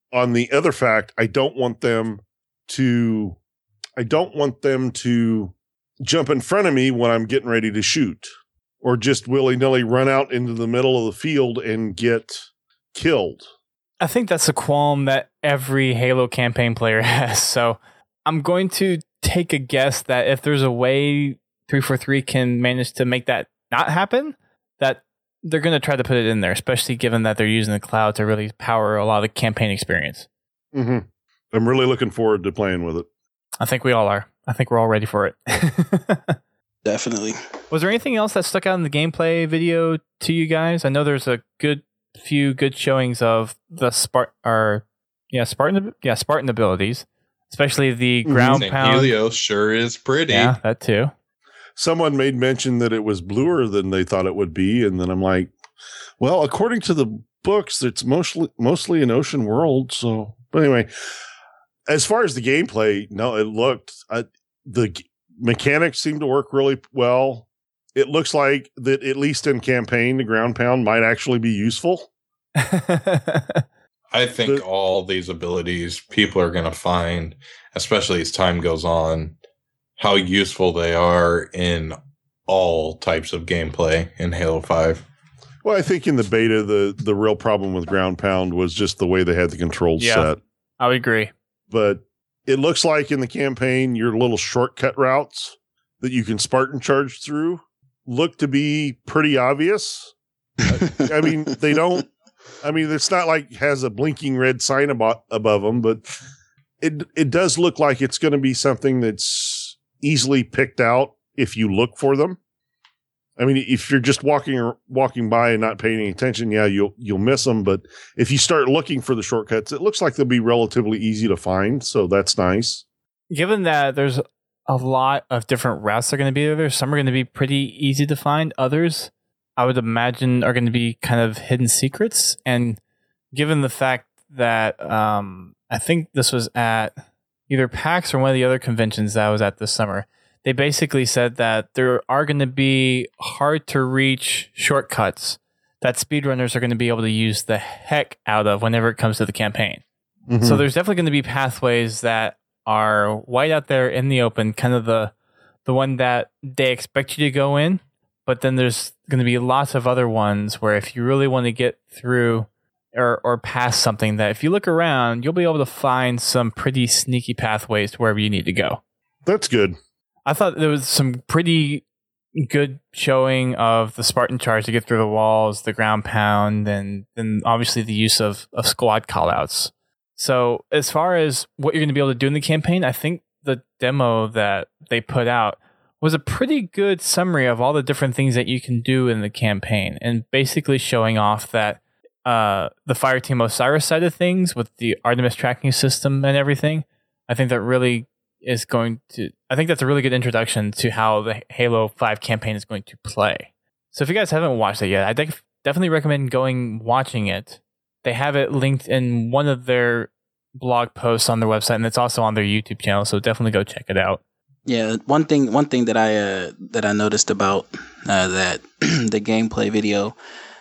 C: on the other fact, I don't want them to, I don't want them to jump in front of me when I'm getting ready to shoot, or just willy-nilly run out into the middle of the field and get killed.
A: I think that's a qualm that every Halo campaign player has. So I'm going to take a guess that if there's a way three forty-three can manage to make that not happen, that they're going to try to put it in there, especially given that they're using the cloud to really power a lot of the campaign experience.
C: Mm-hmm. I'm really looking forward to playing with it.
A: I think we all are. I think we're all ready for it.
D: Definitely.
A: Was there anything else that stuck out in the gameplay video to you guys? I know there's a good few good showings of the Spart or yeah Spartan yeah Spartan abilities, especially the ground
B: Saint
A: pound.
B: Helios sure is pretty.
A: Yeah, that too.
C: Someone made mention that it was bluer than they thought it would be, and then I'm like, well, according to the books, it's mostly mostly an ocean world. So, but anyway, as far as the gameplay, no, it looked uh, the g- mechanics seemed to work really well. It looks like that, at least in campaign, the ground pound might actually be useful.
B: I think
C: The-
B: all these abilities people are going to find, especially as time goes on, how useful they are in all types of gameplay in Halo five.
C: Well, I think in the beta, the the real problem with ground pound was just the way they had the controls
A: Yeah.
C: set.
A: I would agree.
C: But it looks like in the campaign, your little shortcut routes that you can Spartan charge through look to be pretty obvious. I mean, they don't, I mean, it's not like it has a blinking red sign abo- above them, but it, it does look like it's going to be something that's easily picked out if you look for them. I mean, if you're just walking or walking by and not paying any attention, yeah, you'll, you'll miss them. But if you start looking for the shortcuts, it looks like they'll be relatively easy to find. So that's nice.
A: Given that there's a lot of different routes that are going to be there, some are going to be pretty easy to find. Others, I would imagine, are going to be kind of hidden secrets. And given the fact that um, I think this was at either PAX or one of the other conventions that I was at this summer, they basically said that there are going to be hard to reach shortcuts that speedrunners are going to be able to use the heck out of whenever it comes to the campaign.
C: Mm-hmm.
A: So there's definitely going to be pathways that are white out there in the open, kind of the the one that they expect you to go in. But then there's going to be lots of other ones where if you really want to get through or or past something, that if you look around, you'll be able to find some pretty sneaky pathways to wherever you need to go.
C: That's good.
A: I thought there was some pretty good showing of the Spartan charge to get through the walls, the ground pound, and then obviously the use of, of squad callouts. So as far as what you're going to be able to do in the campaign, I think the demo that they put out was a pretty good summary of all the different things that you can do in the campaign, and basically showing off that uh, the Fireteam Osiris side of things with the Artemis tracking system and everything. I think that really is going to, I think that's a really good introduction to how the Halo five campaign is going to play. So if you guys haven't watched it yet, I def- definitely recommend going watching it. They have it linked in one of their blog posts on their website, and it's also on their YouTube channel, so definitely go check it out.
D: Yeah, one thing one thing that I uh, that I noticed about uh, that the gameplay video,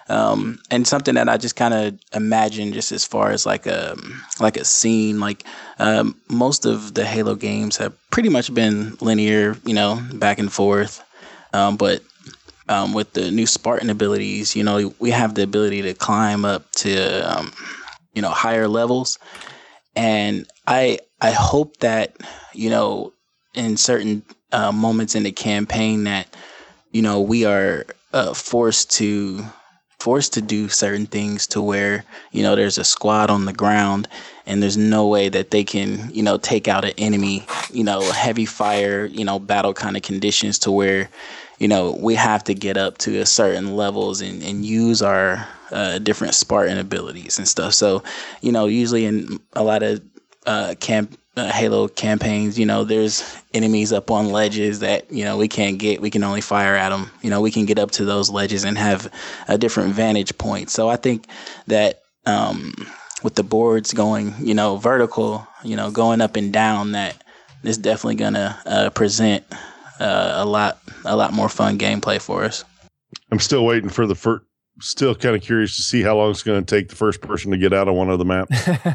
D: um, and something that I just kind of imagined, just as far as like a like a scene, like um, most of the Halo games have pretty much been linear, you know, back and forth, um, but um, with the new Spartan abilities, you know, we have the ability to climb up to um, you know, higher levels, and I I hope that, you know, in certain uh, moments in the campaign that, you know, we are uh, forced to forced to do certain things to where, you know, there's a squad on the ground and there's no way that they can, you know, take out an enemy, you know, heavy fire, you know, battle kind of conditions, to where, you know, we have to get up to a certain levels and, and use our uh, different Spartan abilities and stuff. So, you know, usually in a lot of uh, camp Uh, Halo campaigns, you know, there's enemies up on ledges that, you know, we can't get, we can only fire at them. You know, we can get up to those ledges and have a different vantage point. So I think that um, with the boards going, you know, vertical, you know, going up and down, that it's definitely going to uh, present uh, a lot, a lot more fun gameplay for us.
C: I'm still waiting for the fir- still kind of curious to see how long it's going to take the first person to get out of one of the maps.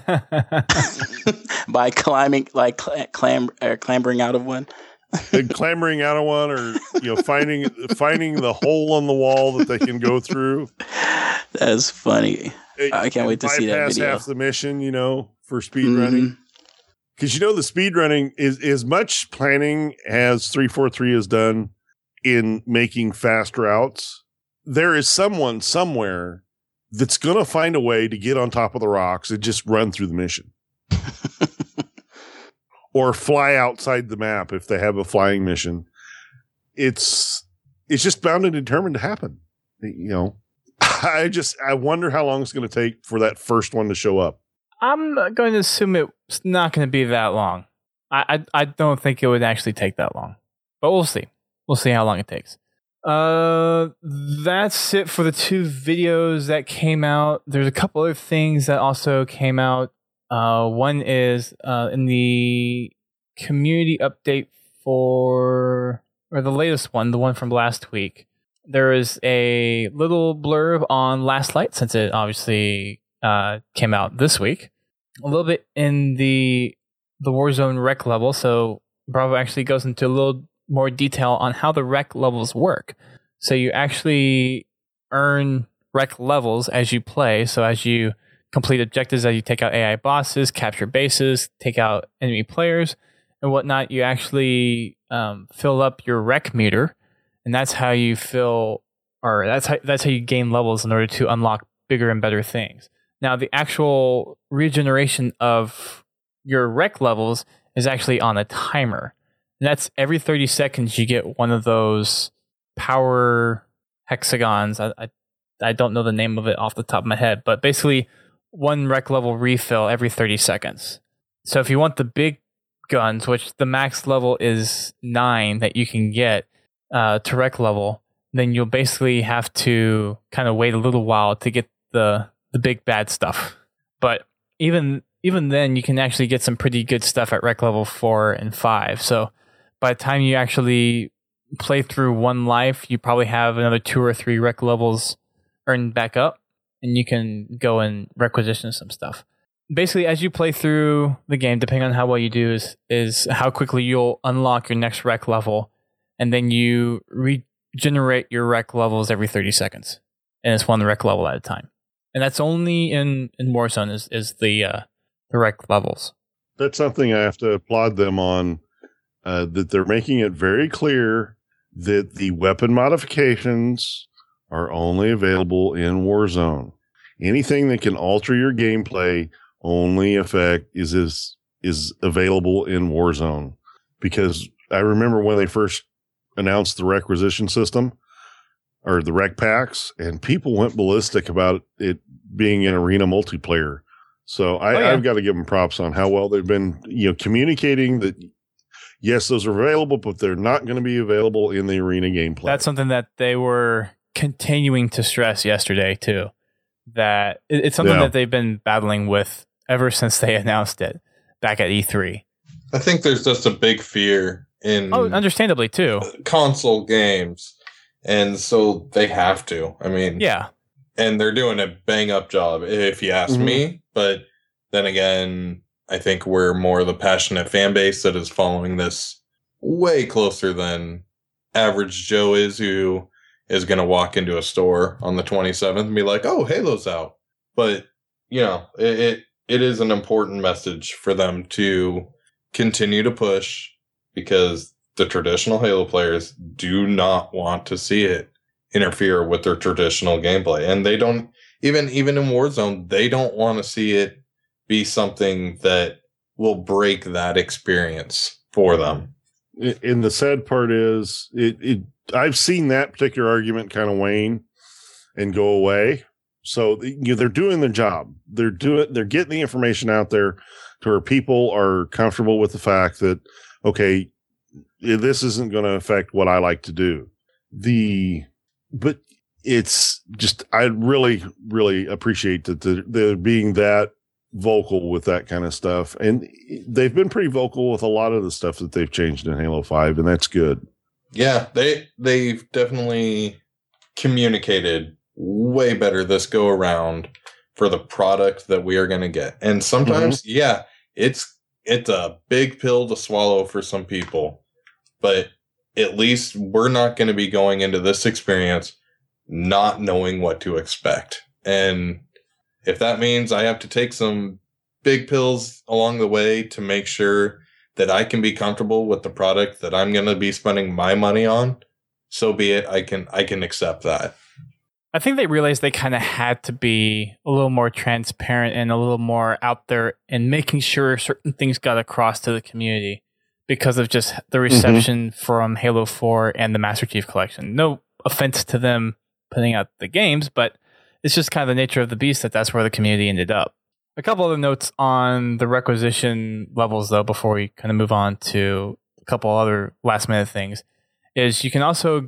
D: By climbing, like cl- clam, or clambering out of one.
C: And clambering out of one, or you know, finding finding the hole in the wall that they can go through.
D: That's funny. I can't wait to see that
C: bypass
D: video.
C: half the mission, you know, for speed
D: Mhm.
C: running. Because you know the speed running is as much planning as three forty-three has done in making fast routes. There is someone somewhere that's going to find a way to get on top of the rocks and just run through the mission. Or fly outside the map if they have a flying mission. It's it's just bound and determined to happen. You know, I just I wonder how long it's going to take for that first one to show up.
A: I'm going to assume it's not going to be that long. I, I I don't think it would actually take that long, but we'll see. We'll see how long it takes. Uh, that's it for the two videos that came out. There's a couple other things that also came out. Uh, one is uh, in the community update for, or the latest one, the one from last week. There is a little blurb on Last Light, since it obviously uh, came out this week. A little bit in the the Warzone rec level. So Bravo actually goes into a little more detail on how the rec levels work. So you actually earn rec levels as you play. So as you complete objectives, as you take out A I bosses, capture bases, take out enemy players, and whatnot, you actually um, fill up your rec meter, and that's how you fill, or that's how that's how you gain levels in order to unlock bigger and better things. Now, the actual regeneration of your rec levels is actually on a timer, and that's every thirty seconds you get one of those power hexagons. I I, I don't know the name of it off the top of my head, but basically one rec level refill every thirty seconds. So if you want the big guns, which the max level is nine that you can get uh, to rec level, then you'll basically have to kind of wait a little while to get the the big bad stuff. But even even then, you can actually get some pretty good stuff at rec level four and five. So by the time you actually play through one life, you probably have another two or three rec levels earned back up, and you can go and requisition some stuff. Basically, as you play through the game, depending on how well you do, is, is how quickly you'll unlock your next rec level, and then you regenerate your rec levels every thirty seconds. And it's one rec level at a time. And that's only in, in Warzone is, is the, uh, the rec levels.
C: That's something I have to applaud them on, uh, that they're making it very clear that the weapon modifications are only available in Warzone. Anything that can alter your gameplay only effect is is is available in Warzone. Because I remember when they first announced the requisition system or the rec packs, and people went ballistic about it being an arena multiplayer. So I,
A: oh, yeah.
C: I've got to give them props on how well they've been, you know, communicating that yes, those are available, but they're not going to be available in the arena gameplay.
A: That's something that they were continuing to stress yesterday too. That it's something
C: Yeah.
A: that they've been battling with ever since they announced it back at E three.
B: I think there's just a big fear in
A: Oh, understandably too.
B: console games, and so they have to. I mean,
A: Yeah.
B: and they're doing a bang up job, if you ask
C: Mhm.
B: me. But then again, I think we're more the passionate fan base that is following this way closer than average Joe is, who is going to walk into a store on the twenty-seventh and be like, "Oh, Halo's out." But you know, it, it it is an important message for them to continue to push, because the traditional Halo players do not want to see it interfere with their traditional gameplay, and they don't even even in Warzone, they don't want to see it be something that will break that experience for them.
C: And the sad part is it, it I've seen that particular argument kind of wane and go away. So you know, they're doing their job. They're doing, they're getting the information out there to where people are comfortable with the fact that, okay, this isn't going to affect what I like to do. The, but it's just, I really, really appreciate that they're, they're being that vocal with that kind of stuff. And they've been pretty vocal with a lot of the stuff that they've changed in Halo five, and that's good.
B: Yeah, they they've definitely communicated way better this go around for the product that we are going to get. And sometimes, mm-hmm. yeah, it's it's a big pill to swallow for some people, but at least we're not going to be going into this experience not knowing what to expect. And if that means I have to take some big pills along the way to make sure that I can be comfortable with the product that I'm going to be spending my money on, so be it. I can I can accept that.
A: I think they realized they kind of had to be a little more transparent and a little more out there in making sure certain things got across to the community because of just the reception mm-hmm. from Halo four and the Master Chief Collection. No offense to them putting out the games, but it's just kind of the nature of the beast that that's where the community ended up. A couple other notes on the requisition levels, though, before we kind of move on to a couple other last minute things, is you can also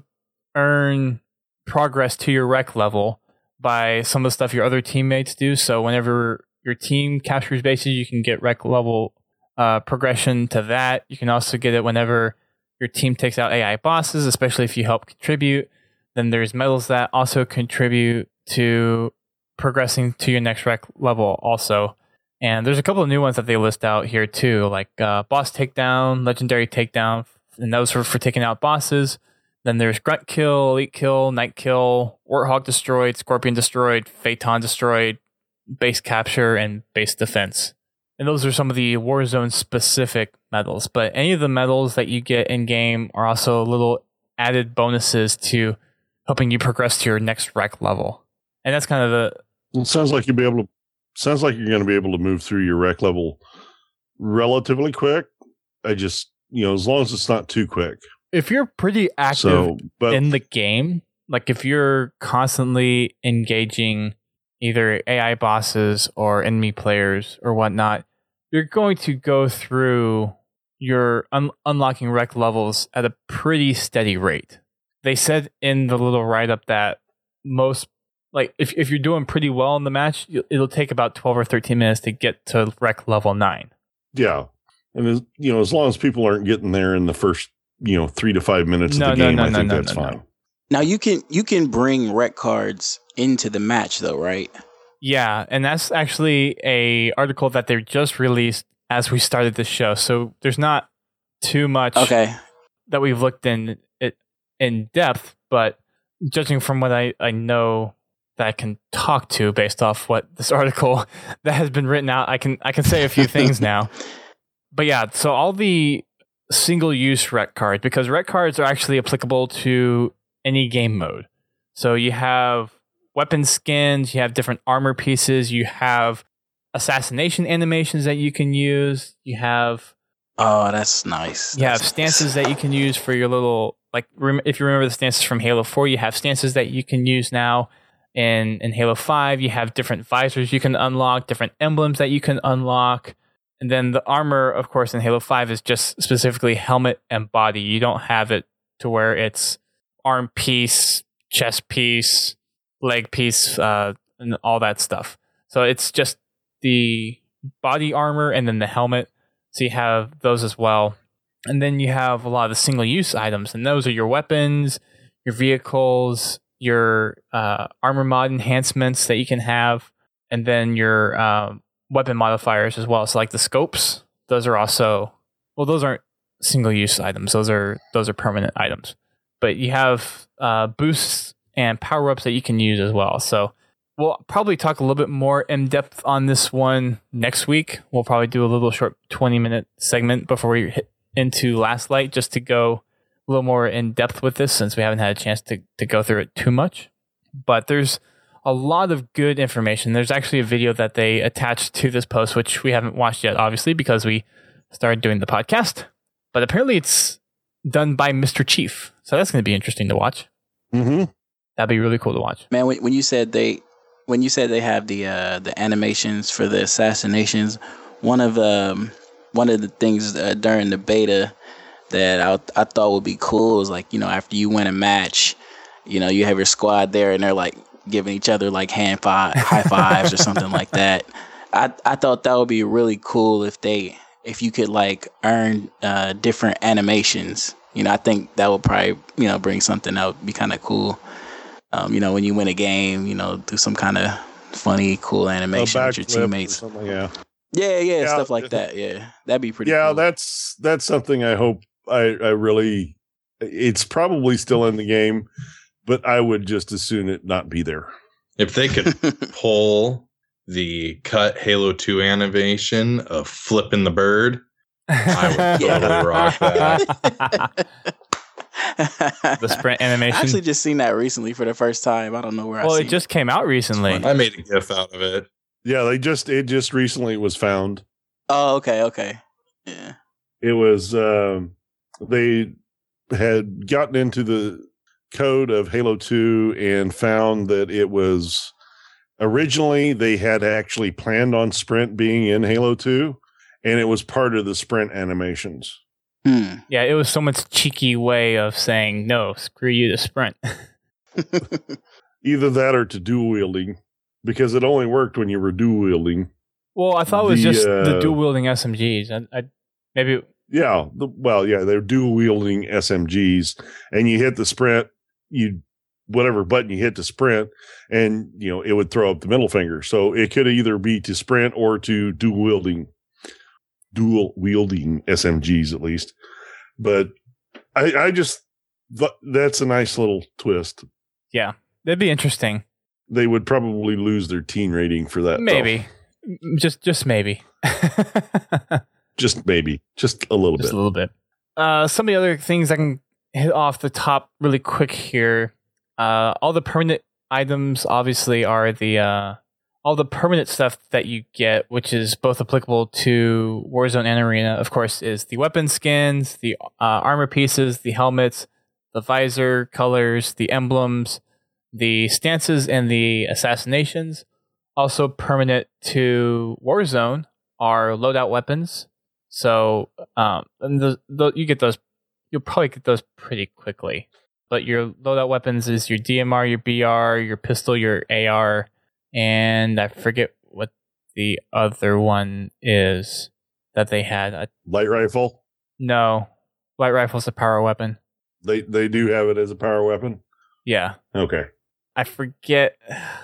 A: earn progress to your rec level by some of the stuff your other teammates do. So whenever your team captures bases, you can get rec level uh, progression to that. You can also get it whenever your team takes out A I bosses, especially if you help contribute. Then there's medals that also contribute to progressing to your next rec level also. And there's a couple of new ones that they list out here too, like uh, boss takedown, legendary takedown, and those are for taking out bosses. Then there's grunt kill, elite kill, night kill, warthog destroyed, scorpion destroyed, phaeton destroyed, base capture, and base defense. And those are some of the Warzone specific medals. But any of the medals that you get in game are also little added bonuses to helping you progress to your next rec level. And that's kind of the...
C: It sounds like you'll be able to... Sounds like you're going to be able to move through your rec level relatively quick. I just, you know, as long as it's not too quick.
A: If you're pretty active so, but, in the game, like if you're constantly engaging either A I bosses or enemy players or whatnot, you're going to go through your un- unlocking rec levels at a pretty steady rate. They said in the little write-up that most, like if if you're doing pretty well in the match, it'll take about twelve or thirteen minutes to get to rec level nine.
C: Yeah. And, as, you know, as long as people aren't getting there in the first, you know, three to five minutes
A: no,
C: of the
A: no,
C: game,
A: no,
C: I
A: no,
C: think
A: no,
C: that's
A: no,
C: fine.
A: No.
D: Now you can you can bring rec cards into the match though, right?
A: Yeah, and that's actually a article that they just released as we started this show. So there's not too much
D: okay.
A: that we've looked in it in depth, but judging from what I, I know that I can talk to based off what this article that has been written out, I can I can say a few things now. But yeah, so all the single-use rec cards, because rec cards are actually applicable to any game mode. So you have weapon skins, you have different armor pieces, you have assassination animations that you can use, you have...
D: Oh, that's nice.
A: You
D: that's
A: have stances nice. that you can use for your little... Like, rem- if you remember the stances from Halo four, you have stances that you can use now. In, in Halo five, you have different visors you can unlock, different emblems that you can unlock. And then the armor, of course, in Halo five is just specifically helmet and body. You don't have it to where it's arm piece, chest piece, leg piece, uh, and all that stuff. So it's just the body armor and then the helmet. So you have those as well. And then you have a lot of the single-use items. And those are your weapons, your vehicles, your uh, armor mod enhancements that you can have, and then your... Um, weapon modifiers as well. So like the scopes, those are also, well, those aren't single use items. Those are those are permanent items. But you have uh, boosts and power ups that you can use as well. So we'll probably talk a little bit more in depth on this one next week. We'll probably do a little short twenty minute segment before we hit into Last Light, just to go a little more in depth with this, since we haven't had a chance to to go through it too much. But there's a lot of good information. There's actually a video that they attached to this post, which we haven't watched yet, obviously, because we started doing the podcast. But apparently it's done by Mister Chief. So that's going to be interesting to watch.
C: Mm-hmm.
A: That'd be really cool to watch.
D: Man, when, when you said they when you said they have the uh, the animations for the assassinations, one of um, one of the things uh, during the beta that I, I thought would be cool is, like, you know, after you win a match, you know, you have your squad there and they're like giving each other like hand five, high fives or something like that. I, I thought that would be really cool if they if you could like earn uh, different animations. You know, I think that would probably, you know, bring something that would be kind of cool. Um, you know, when you win a game, you know, do some kind of funny, cool animation with your teammates.
C: Yeah.
D: yeah, yeah, yeah, stuff like that. Yeah, that'd be pretty.
C: Yeah,
D: cool.
C: that's that's something I hope. I I really. It's probably still in the game, but I would just as soon it not be there.
B: If they could pull the cut Halo two animation of flipping the bird, I would totally rock that.
A: The sprint animation.
D: I actually just seen that recently for the first time. I don't know where
A: well,
D: I
A: it just it. came out recently.
B: I made a GIF out of it.
C: Yeah, they just it just recently was found.
D: Oh, okay, okay. Yeah.
C: It was um they had gotten into the code of Halo two and found that it was originally they had actually planned on sprint being in Halo two, and it was part of the sprint animations.
D: Hmm.
A: Yeah, it was someone's cheeky way of saying, no, screw you to sprint.
C: Either that or to dual wielding, because it only worked when you were dual wielding.
A: Well, I thought it was
C: The,
A: just the
C: uh,
A: dual wielding S M Gs. I, I maybe
C: Yeah, the, well, yeah, they're dual wielding S M Gs, and you hit the sprint, you whatever button you hit to sprint, and you know it would throw up the middle finger. So it could either be to sprint or to dual wielding, dual wielding S M Gs at least. But I, I just th- that's a nice little twist.
A: yeah, that'd be interesting.
C: They would probably lose their teen rating for that.
A: Maybe,
C: though.
A: just just maybe.
C: Just maybe, just a little
A: just
C: bit.
A: a little bit. Uh, some of the other things I can hit off the top really quick here. Uh, all the permanent items obviously are the uh, all the permanent stuff that you get, which is both applicable to Warzone and Arena. Of course, is the weapon skins, the uh, armor pieces, the helmets, the visor colors, the emblems, the stances, and the assassinations. Also permanent to Warzone are loadout weapons. So um, and the, the, you get those. You'll probably get those pretty quickly. But your loadout weapons is your D M R, your B R, your pistol, your A R, and I forget what the other one is that they had. I,
C: Light rifle.
A: no, light rifle's a power weapon.
C: They they do have it as a power weapon.
A: Yeah,
C: Okay.
A: I forget.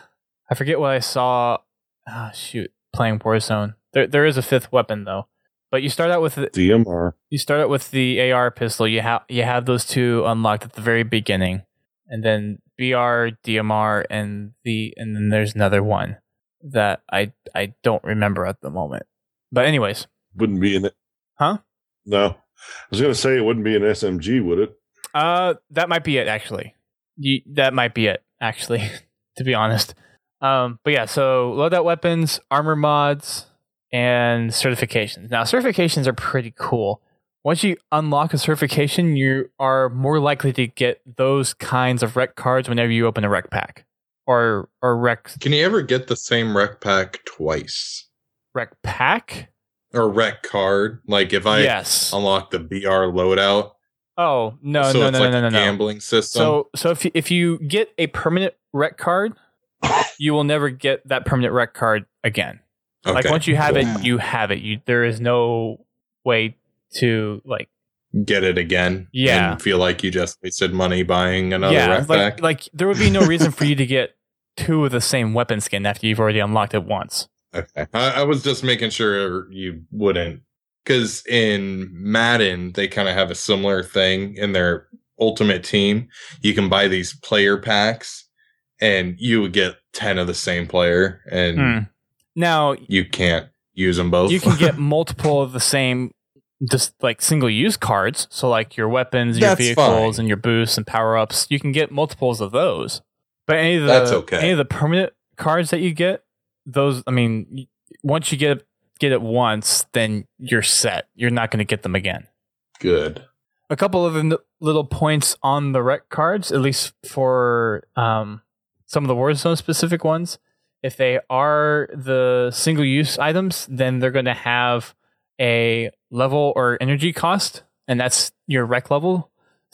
A: I forget what I saw. Oh, shoot, playing Warzone. There there is a fifth weapon though. But you start out with the,
C: D M R.
A: you start out with the A R pistol. You have you have those two unlocked at the very beginning, and then B R, D M R, and the and then there's another one that I I don't remember at the moment. But anyways,
C: Wouldn't be in it.
A: huh?
C: No. I was going to say it wouldn't be an S M G, would it?
A: Uh, that might be it actually. You, that might be it actually, to be honest. Um, but yeah, so loadout weapons, armor mods, and certifications. Now, certifications are pretty cool. Once you unlock a certification, you are more likely to get those kinds of rec cards whenever you open a rec pack. Or or rec
B: Can you ever get the same rec pack twice?
A: rec pack?
B: Or rec card? Like if I
A: Yes.
B: unlock the B R loadout,
A: Oh, no,
B: so
A: no,
B: it's
A: no,
B: like
A: no, no,
B: a
A: no.
B: gambling system.
A: So so if you, if you get a permanent rec card, you will never get that permanent rec card again.
B: okay.
A: Like once you have
D: cool.
A: it, you have it. You there is no way to like
B: get it again,
A: Yeah.
B: and feel like you just wasted money buying another
A: yeah,
B: rec
A: like
B: pack.
A: like there would be no reason for you to get two of the same weapon skin after you've already unlocked it once.
B: Okay, I, I was just making sure you wouldn't, because in Madden they kind of have a similar thing in their Ultimate Team. You can buy these player packs, and you would get ten of the same player, and
A: Hmm. Now
B: you can't use them both.
A: you can get multiple of the same, just like single use cards. So like your weapons, your
B: That's
A: vehicles,
B: fine.
A: and your boosts and power ups. You can get multiples of those. But any of the
B: That's okay.
A: any of the permanent cards that you get, those I mean, y- once you get get it once, then you're set. You're not going to get them again.
B: Good.
A: A couple of n- little points on the rec cards, at least for um, some of the Warzone specific ones. If they are the single use items, then they're going to have a level or energy cost, and that's your rec level.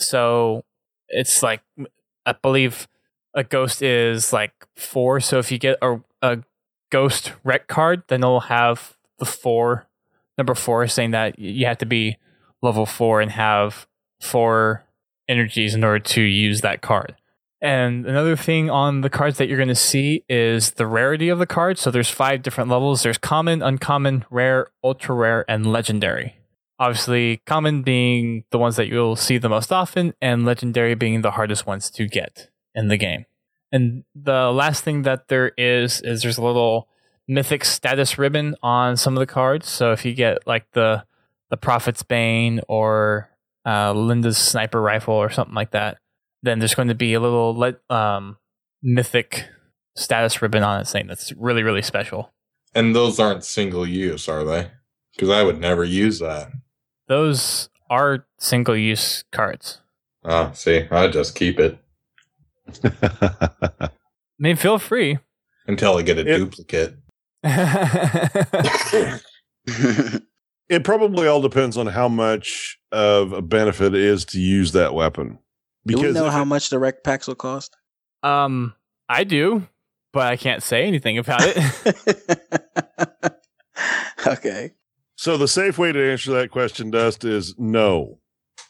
A: So it's like, I believe a ghost is like four. So if you get a, a ghost rec card, then it'll have the four, number four, saying that you have to be level four and have four energies in order to use that card. And another thing on the cards that you're going to see is the rarity of the cards. So there's five different levels. There's common, uncommon, rare, ultra rare, and legendary. Obviously, common being the ones that you'll see the most often, and legendary being the hardest ones to get in the game. And the last thing that there is, is there's a little mythic status ribbon on some of the cards. So if you get like the, the Prophet's Bane or uh, Linda's sniper rifle or something like that, then there's going to be a little le- um, mythic status ribbon on it saying that's really, really special.
B: And those aren't single use, are they? Because I would never use that.
A: Those are single use cards.
B: Oh, see, I just keep it.
A: I mean, feel free.
B: Until I get a
C: It-
B: duplicate.
C: It probably all depends on how much of a benefit it is to use that weapon.
D: Do we know
C: if
D: how
C: it-
D: much the rec packs will cost?
A: um, I do, but I can't say anything about it.
D: Okay.
C: So the safe way to answer that question, Dust, is no.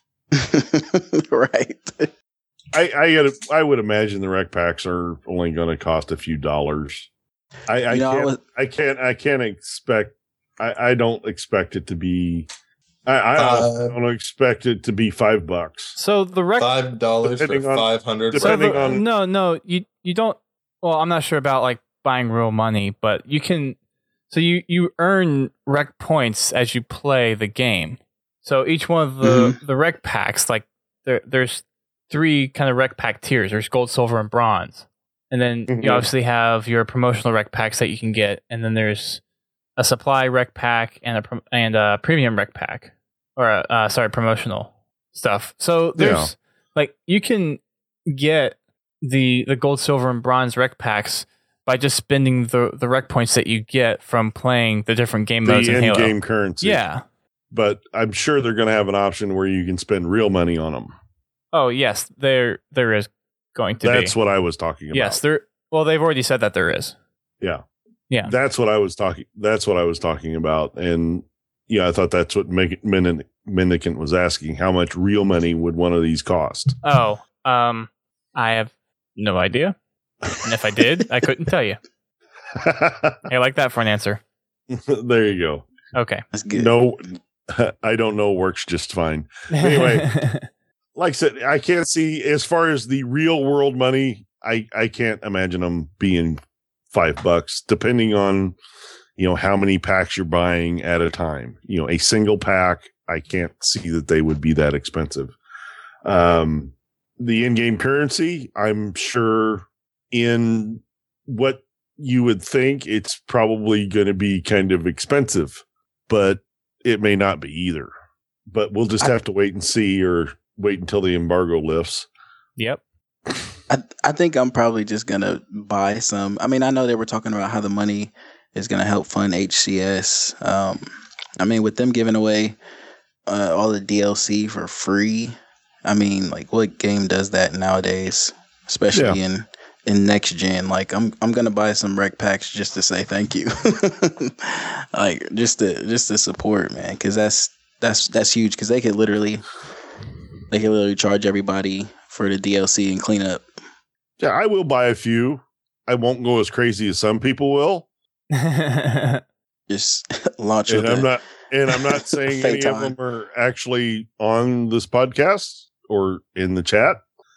D: Right.
C: I I, gotta, I would imagine the rec packs are only going to cost a few dollars. I, I
D: You know, I
C: can't.
D: was-
C: I can't. I can't expect. I, I don't expect it to be. I, I
B: Uh,
C: don't expect it to be five bucks.
A: So the rec
B: Five dollars for
C: Depending on-
B: five hundred.
A: So
C: depending
A: the-
C: on-
A: no, no, you you don't. Well, I'm not sure about like buying real money, but you can. So you you earn rec points as you play the game. So each one of the the rec packs, like there there's three kind of rec pack tiers. There's gold, silver, and bronze, and then
C: Mhm.
A: you obviously have your promotional rec packs that you can get, and then there's a supply rec pack and a prom- and a premium rec pack, or a, uh, sorry, promotional stuff. So there's
C: Yeah.
A: like you can get the the gold, silver, and bronze rec packs by just spending the the rec points that you get from playing the different game modes
C: The
A: in Halo.
C: in-game currency.
A: Yeah.
C: But I'm sure they're going to have an option where you can spend real money on them.
A: Oh yes, there there is going to
C: That's
A: be.
C: what I was talking about.
A: Yes, there. Well, they've already said that there is.
C: Yeah.
A: Yeah.
C: That's what I was talking. That's what I was talking about. And yeah, I thought that's what Meg- Menin- Mendicant was asking. How much real money would one of these cost?
A: Oh, um, I have no idea, and if I did, I couldn't tell you. I like that for an answer.
C: There you go.
A: Okay.
D: That's good.
C: No, I don't know. Works just fine. Anyway. Like I said, I can't see as far as the real world money. I, I can't imagine them being five bucks, depending on, you know, how many packs you're buying at a time. You know, a single pack, I can't see that they would be that expensive. Um, the in-game currency, I'm sure in what you would think, it's probably going to be kind of expensive, but it may not be either. But we'll just
D: I-
C: have to wait and see, or wait until the embargo lifts.
A: Yep.
D: I I think I'm probably just gonna buy some. I mean, I know they were talking about how the money is gonna help fund H C S. Um, I mean, with them giving away uh, all the D L C for free, I mean, like, what game does that nowadays? Especially in in next gen. Like, I'm I'm gonna buy some rec packs just to say thank you, like just to just to support, man, because that's that's that's huge. Because they could literally they could literally charge everybody for the D L C and clean up.
C: Yeah, I will buy a few. I won't go as crazy as some people will.
D: Just launch
C: And
D: with
C: I'm
D: it.
C: not and I'm not saying any of
D: Phaeton.
C: them are actually on this podcast or in the chat.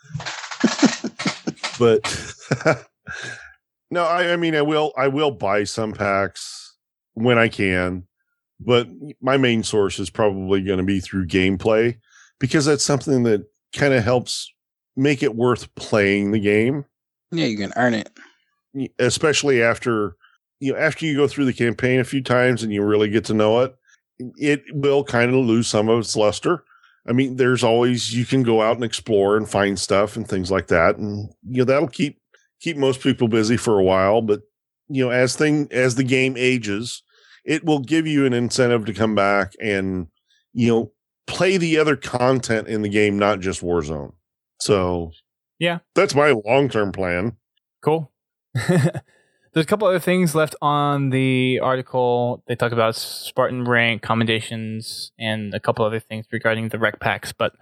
C: But no, I, I mean I will I will buy some packs when I can, but my main source is probably going to be through gameplay, because that's something that kind of helps make it worth playing the game,
D: Yeah, you can earn it.
C: especially after you know after you go through the campaign a few times and you really get to know it. It will kind of lose some of its luster. I mean, there's always, you can go out and explore and find stuff and things like that, and you know that'll keep keep most people busy for a while. But you know, as thing as the game ages, it will give you an incentive to come back and you know play the other content in the game, not just Warzone. So
A: Yeah.
C: that's my long term plan.
A: Cool. There's a couple other things left on the article. They talk about Spartan rank, commendations, and a couple other things regarding the rec packs, but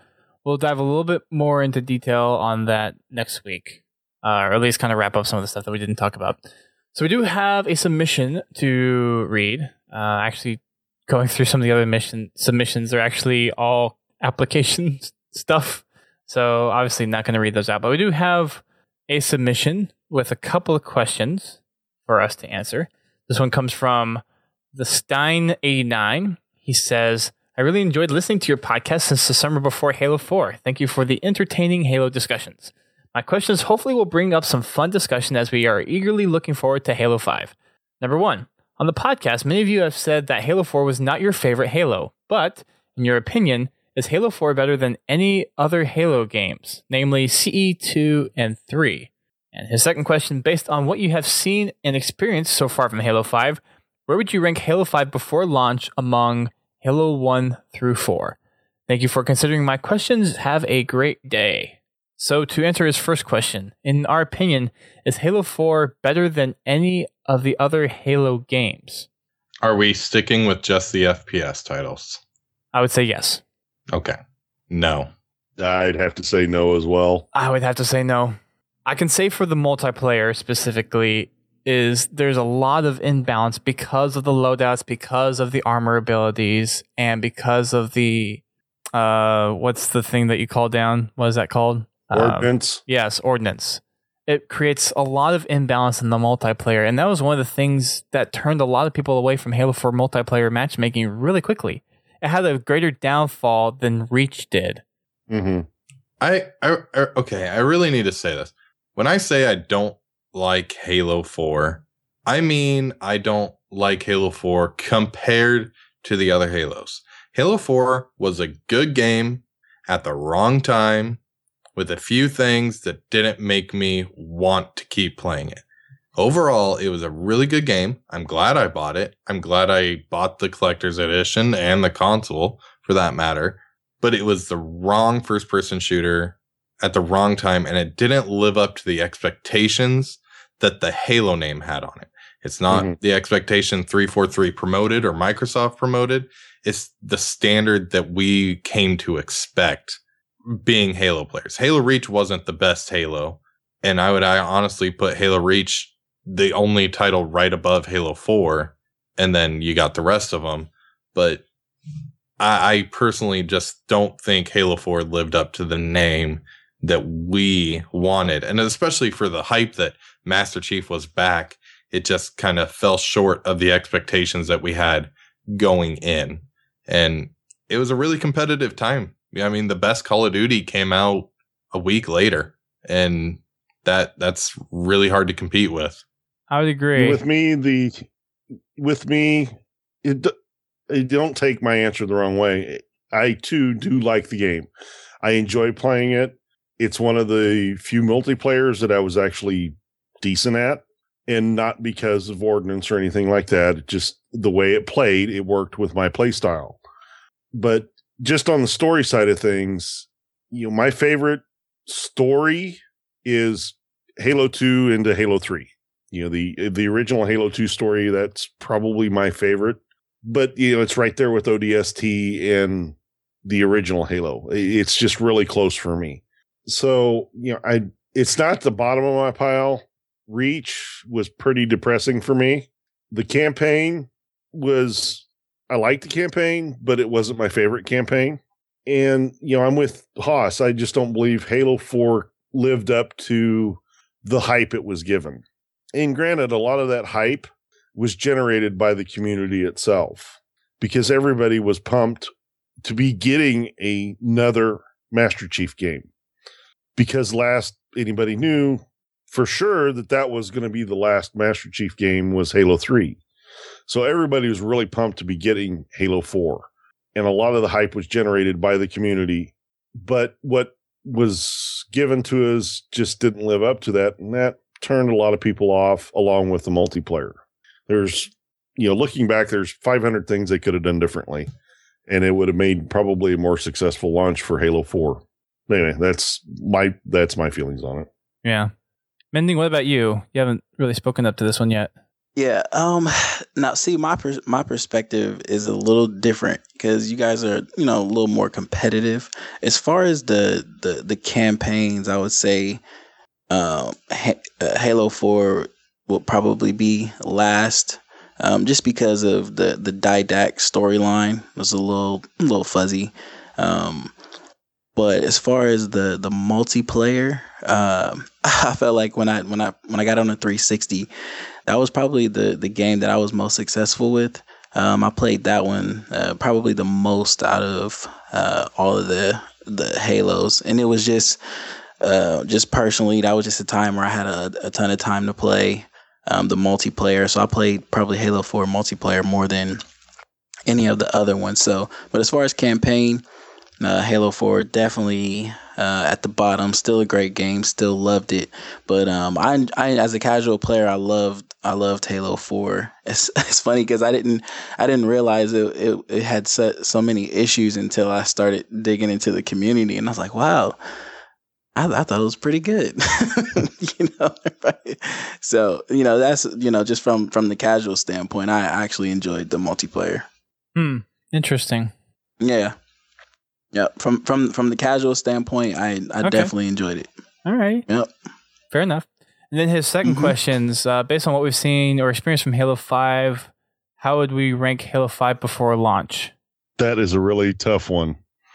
A: we'll dive a little bit more into detail on that next week, uh, or at least kind of wrap up some of the stuff that we didn't talk about. So we do have a submission to read. Uh, actually, going through some of the other mission submissions, they're actually all application stuff. So obviously not going to read those out, but we do have a submission with a couple of questions for us to answer. This one comes from the Stein eighty-nine. He says, I really enjoyed listening to your podcast since the summer before Halo four. Thank you for the entertaining Halo discussions. My questions hopefully will bring up some fun discussion as we are eagerly looking forward to Halo five. Number one, on the podcast, many of you have said that Halo four was not your favorite Halo, but in your opinion, is Halo four better than any other Halo games, namely C E two and three? And his second question, based on what you have seen and experienced so far from Halo five, where would you rank Halo five before launch among Halo one through four? Thank you for considering my questions. Have a great day. So to answer his first question, in our opinion, is Halo four better than any of the other Halo games?
B: Are we sticking with just the F P S titles?
A: I would say yes.
B: Okay. No.
C: I'd have to say no as well.
A: I would have to say no. I can say for the multiplayer specifically, is there's a lot of imbalance because of the loadouts, because of the armor abilities, and because of the, uh, what's the thing that you call down? What is that called?
C: Ordnance.
A: Um, yes, ordnance. It creates a lot of imbalance in the multiplayer, and that was one of the things that turned a lot of people away from Halo four multiplayer matchmaking really quickly. It had a greater downfall than Reach did.
C: Mm-hmm.
B: I, I, I okay, I really need to say this. When I say I don't like Halo four, I mean I don't like Halo four compared to the other Halos. Halo four was a good game at the wrong time with a few things that didn't make me want to keep playing it. Overall, it was a really good game. I'm glad I bought it. I'm glad I bought the collector's edition and the console for that matter. But it was the wrong first-person shooter at the wrong time, and it didn't live up to the expectations that the Halo name had on it. It's not mm-hmm. the expectation three forty-three promoted or Microsoft promoted. It's the standard that we came to expect being Halo players. Halo Reach wasn't the best Halo, and I would I honestly put Halo Reach the only title right above Halo four, and then you got the rest of them. But I, I personally just don't think Halo four lived up to the name that we wanted. And especially for the hype that Master Chief was back, it just kind of fell short of the expectations that we had going in. And it was a really competitive time. I mean, the best Call of Duty came out a week later, and that that's really hard to compete with.
A: I would agree.
C: With me, the with me, it, it don't take my answer the wrong way. I too do like the game. I enjoy playing it. It's one of the few multiplayers that I was actually decent at, and not because of Ordnance or anything like that. It just the way it played, it worked with my play style. But just on the story side of things, you know, my favorite story is Halo two into Halo three. You know, the the original Halo two story, that's probably my favorite. But, you know, it's right there with O D S T and the original Halo. It's just really close for me. So, you know, I it's not the bottom of my pile. Reach was pretty depressing for me. The campaign was, I liked the campaign, but it wasn't my favorite campaign. And, you know, I'm with Haas. I just don't believe Halo four lived up to the hype it was given. And granted, a lot of that hype was generated by the community itself, because everybody was pumped to be getting a, another Master Chief game. Because last anybody knew for sure that that was going to be the last Master Chief game was Halo three. So everybody was really pumped to be getting Halo four. And a lot of the hype was generated by the community. But what was given to us just didn't live up to that. And that turned a lot of people off, along with the multiplayer. There's, you know, looking back, there's five hundred things they could have done differently. And it would have made probably a more successful launch for Halo four. Anyway, that's my that's my feelings on it.
A: Yeah. Mending, what about you? You haven't really spoken up to this one yet.
D: Yeah. Um. Now, see, my pers- my perspective is a little different because you guys are, you know, a little more competitive. As far as the the the campaigns, I would say, um, ha- uh, Halo Four will probably be last, um, just because of the the Didact storyline was a little a little fuzzy. Um, but as far as the the multiplayer, um, I felt like when I when I when I got on the three sixty. That was probably the, the game that I was most successful with. Um, I played that one uh, probably the most out of uh, all of the the Halos, and it was just uh, just personally that was just a time where I had a, a ton of time to play um, the multiplayer. So I played probably Halo four multiplayer more than any of the other ones. So, but as far as campaign, uh, Halo four definitely uh, at the bottom. Still a great game. Still loved it. But um, I, I as a casual player, I loved I loved Halo four. It's it's funny because I didn't I didn't realize it it, it had so, so many issues until I started digging into the community, and I was like, wow. I, I thought it was pretty good, you know. Right? So you know that's you know just from from the casual standpoint, I actually enjoyed the multiplayer.
A: Hmm. Interesting.
D: Yeah. Yeah, from from from the casual standpoint, I I
A: Okay.
D: definitely enjoyed it.
A: All right.
D: Yep.
A: Fair enough. And then his 2nd
D: Mhm.
A: questions, uh, based on what we've seen or experienced from Halo five, how would we rank Halo five before launch?
C: That is a really tough one.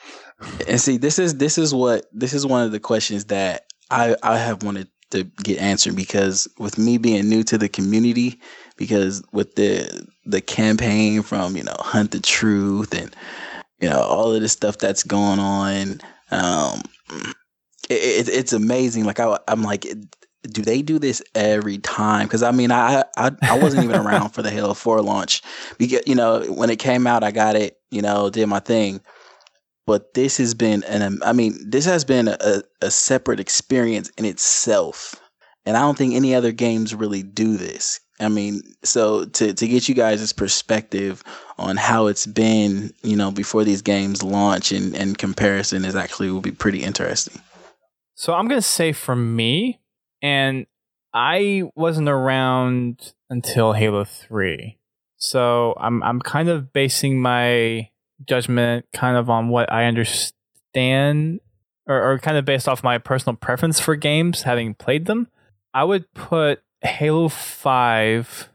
D: And see, this is this is what this is one of the questions that I I have wanted to get answered because with me being new to the community, because with the the campaign from you know Hunt the Truth and you know all of this stuff that's going on, um, it, it, it's amazing. Like I, I'm like, do they do this every time? Because I mean, I, I I wasn't even around for the Halo four launch. Because you know when it came out, I got it. You know, did my thing. But this has been an I mean, this has been a, a separate experience in itself. And I don't think any other games really do this. I mean, so to, to get you guys' perspective on how it's been, you know, before these games launch and, and comparison is actually will be pretty interesting.
A: So I'm going to say for me, and I wasn't around until Halo three. So I'm I'm kind of basing my judgment kind of on what I understand or, or kind of based off my personal preference for games, having played them. I would put Halo five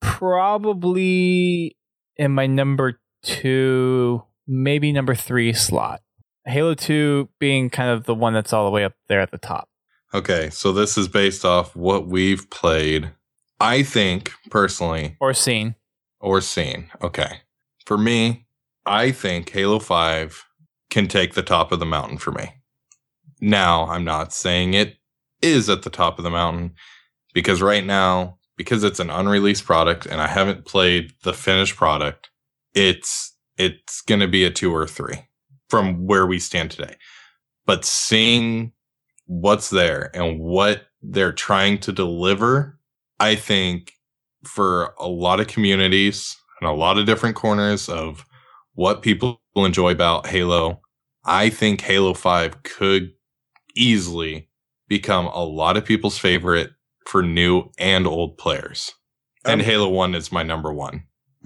A: probably in my number two, maybe number three slot. Halo two being kind of the one that's all the way up there at the top.
B: Okay, so this is based off what we've played. I think, personally,
A: Or seen.
B: or seen. Okay. For me, I think Halo five can take the top of the mountain for me. Now, I'm not saying it is at the top of the mountain because right now, because it's an unreleased product and I haven't played the finished product, it's it's going to be a two or three from where we stand today. But seeing what's there and what they're trying to deliver, I think for a lot of communities and a lot of different corners of what people enjoy about Halo, I think Halo five could easily become a lot of people's favorite for new and old players. And
C: Um,
B: Halo one is my number one.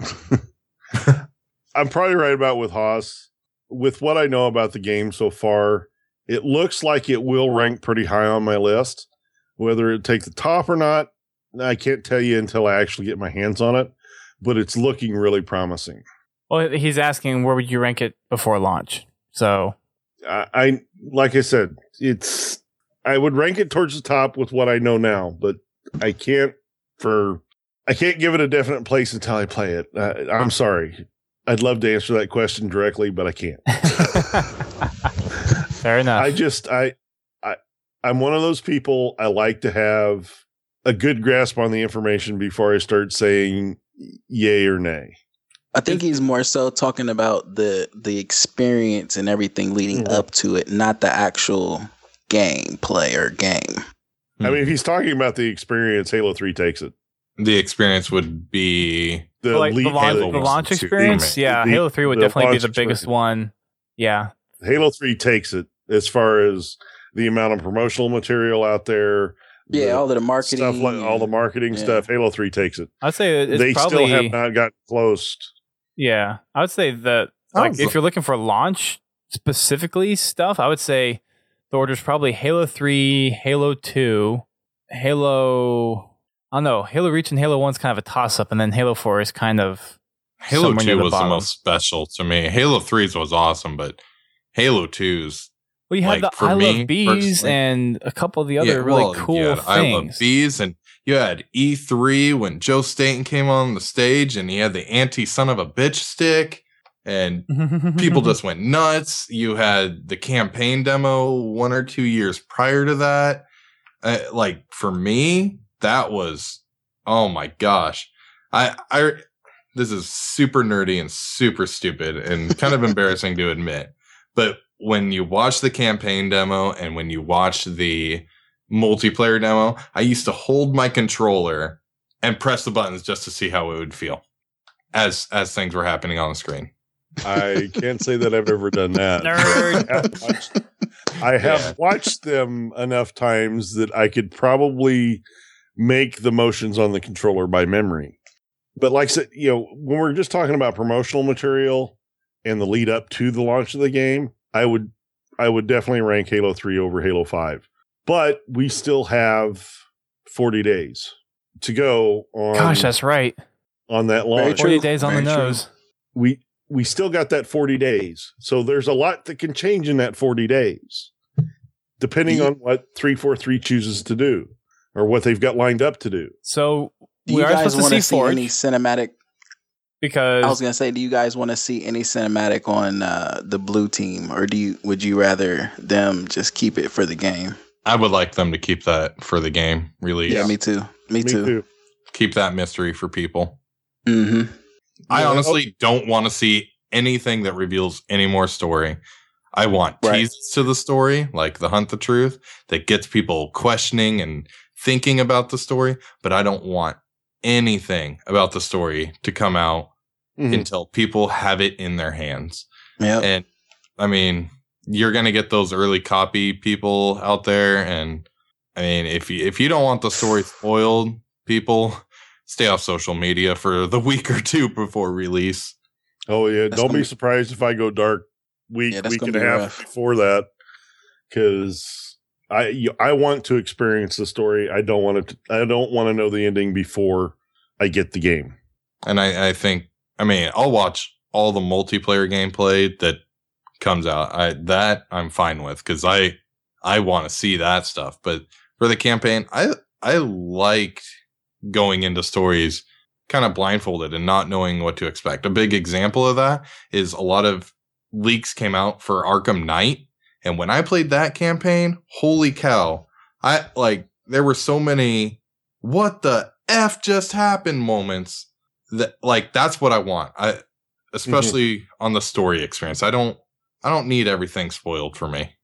C: I'm probably right about with Haas. With what I know about the game so far, it looks like it will rank pretty high on my list. Whether it take the top or not, I can't tell you until I actually get my hands on it, but it's looking really promising.
A: Well, he's asking where would you rank it before launch? So
C: I, I like I said, it's I would rank it towards the top with what I know now, but I can't for I can't give it a definite place until I play it. I, I'm sorry. I'd love to answer that question directly, but I can't.
A: fair enough.
C: I just I I I'm one of those people. I like to have a good grasp on the information before I start saying yay or nay.
D: I think he's more so talking about the the experience and everything leading
C: Yeah.
D: up to it, not the actual gameplay or game.
C: I mean, if he's talking about the experience, Halo three takes it.
B: The experience would be
C: The
A: like the,
C: lead
A: launch,
C: Halo
A: the
C: ones.
A: launch
B: to-
A: experience,
B: the-
A: yeah,
C: the-
A: Halo three would
C: the
A: definitely be
C: launch
A: the biggest
C: experience.
A: one. Yeah.
C: Halo three takes it as far as the amount of promotional material out there,
D: Yeah,
C: the
D: all of the marketing,
C: stuff, like all the marketing
D: yeah.
C: stuff. Halo three takes it.
A: I'd say it's
C: they
A: probably,
C: still have not gotten close.
A: Yeah, I would say that like if you're looking for launch specifically stuff, I would say the order's probably Halo three, Halo two, Halo. I don't know. Halo Reach and Halo One's kind of a toss up, and then Halo Four is kind of
B: Halo
A: somewhere near
B: two
A: the
B: was the
A: bottom.
B: most special to me. Halo three's was awesome, but Halo two's
A: Well, you had
B: like,
A: the
B: for
A: I
B: me,
A: Love Bees
B: personally-
A: and a couple of the other really
B: well,
A: cool
B: you had
A: things.
B: I Love Bees, and you had E three when Joe Staten came on the stage, and he had the anti son of a bitch stick, and people just went nuts. You had the campaign demo one or two years prior to that. Uh, like for me, that was oh my gosh. I I this is super nerdy and super stupid and kind of embarrassing to admit, but when you watch the campaign demo and when you watch the multiplayer demo, I used to hold my controller and press the buttons just to see how it would feel as as things were happening on the screen.
C: I can't say that I've ever done that.
A: Nerd.
C: I have watched, I have
B: Yeah.
C: watched them enough times that I could probably make the motions on the controller by memory. But like I said, you know, when we're just talking about promotional material and the lead up to the launch of the game, I would I would definitely rank Halo three over Halo five. But we still have forty days to go on
A: Gosh, that's right.
C: on that launch.
A: forty days on the
D: Very true.
A: nose.
C: we we still got that forty days. So there's a lot that can change in that forty days, depending
D: Ye-
C: on what three forty-three chooses to do or what they've got lined up to do.
A: So
D: Do
A: we
D: you
A: are
D: guys
A: supposed to
D: want
A: see
D: to see
A: Forge
D: any cinematic?
A: because
D: I was gonna say, do you guys want to see any cinematic on uh, the blue team, or do you would you rather them just keep it for the game?
B: I would like them to keep that for the game release.
D: Yeah, me too. Me,
C: Me
D: too.
C: too.
B: Keep that mystery for people.
D: Mm-hmm.
B: I
C: Yeah,
B: honestly don't want to see anything that reveals any more story. I want
D: Right.
B: teases to the story, like the Hunt the Truth, that gets people questioning and thinking about the story, but I don't want anything about the story to come out
C: Mhm.
B: until people have it in their hands.
D: Yeah.
B: And I mean, you're going to get those early copy people out there. And I mean, if you, if you don't want the story spoiled, people stay off social media for the week or two before release.
C: Oh yeah,
D: That's
C: don't
D: gonna
C: be
D: be-
C: surprised if I go dark week,
D: Yeah, that's
C: week
D: gonna
C: and a
D: be
C: half
D: rough.
C: before that, because I you- I want to experience the story. I don't want to. I don't want to know the ending before I get the game.
B: And I, I think, I mean, I'll watch all the multiplayer gameplay that comes out. I, that I'm fine with because I, I want to see that stuff. But for the campaign, I, I liked going into stories kind of blindfolded and not knowing what to expect. A big example of that is a lot of leaks came out for Arkham Knight. And when I played that campaign, holy cow, I like, there were so many, what the F just happened moments that like, that's what I want. I, especially on the story experience. I don't, I don't need everything spoiled for me.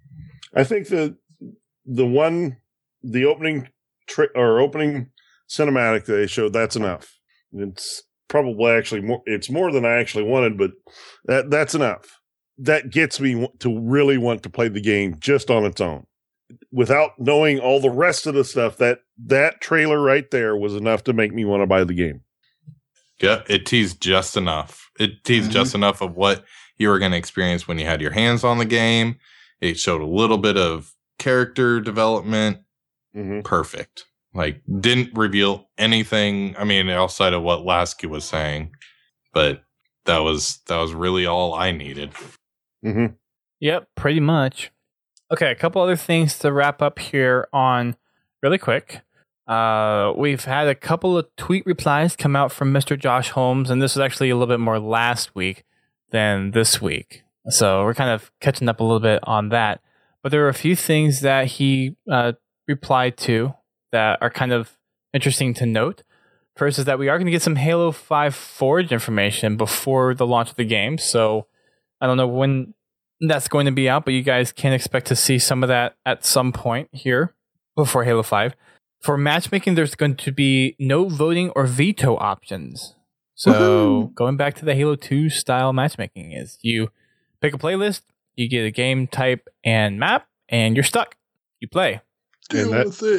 C: I think the the one the opening tri- or opening cinematic that they showed, that's enough. It's probably actually more. It's more than I actually wanted, but that that's enough. That gets me w- to really want to play the game just on its own, without knowing all the rest of the stuff. That that trailer right there was enough to make me want to buy the game.
B: Yeah, it teased just enough. It teased
D: Mhm.
B: just enough of what you were going to experience when you had your hands on the game. It showed a little bit of character development.
C: Mm-hmm.
B: Perfect. Like, didn't reveal anything. I mean, outside of what Lasky was saying, but that was that was really all I needed.
C: Mm-hmm.
A: Yep, pretty much. Okay, a couple other things to wrap up here on really quick. Uh, we've had a couple of tweet replies come out from Mister Josh Holmes, and this was actually a little bit more last week than this week. So we're kind of catching up a little bit on that. But there were a few things that he uh, replied to that are kind of interesting to note. First is that we are going to get some Halo five Forge information before the launch of the game. So I don't know when that's going to be out, but you guys can expect to see some of that at some point here before Halo five. For matchmaking, there's going to be no voting or veto options. So
D: Woohoo!
A: going back to the Halo two style matchmaking is you pick a playlist, you get a game type and map, and you're stuck. You play.
C: And that-
B: with it.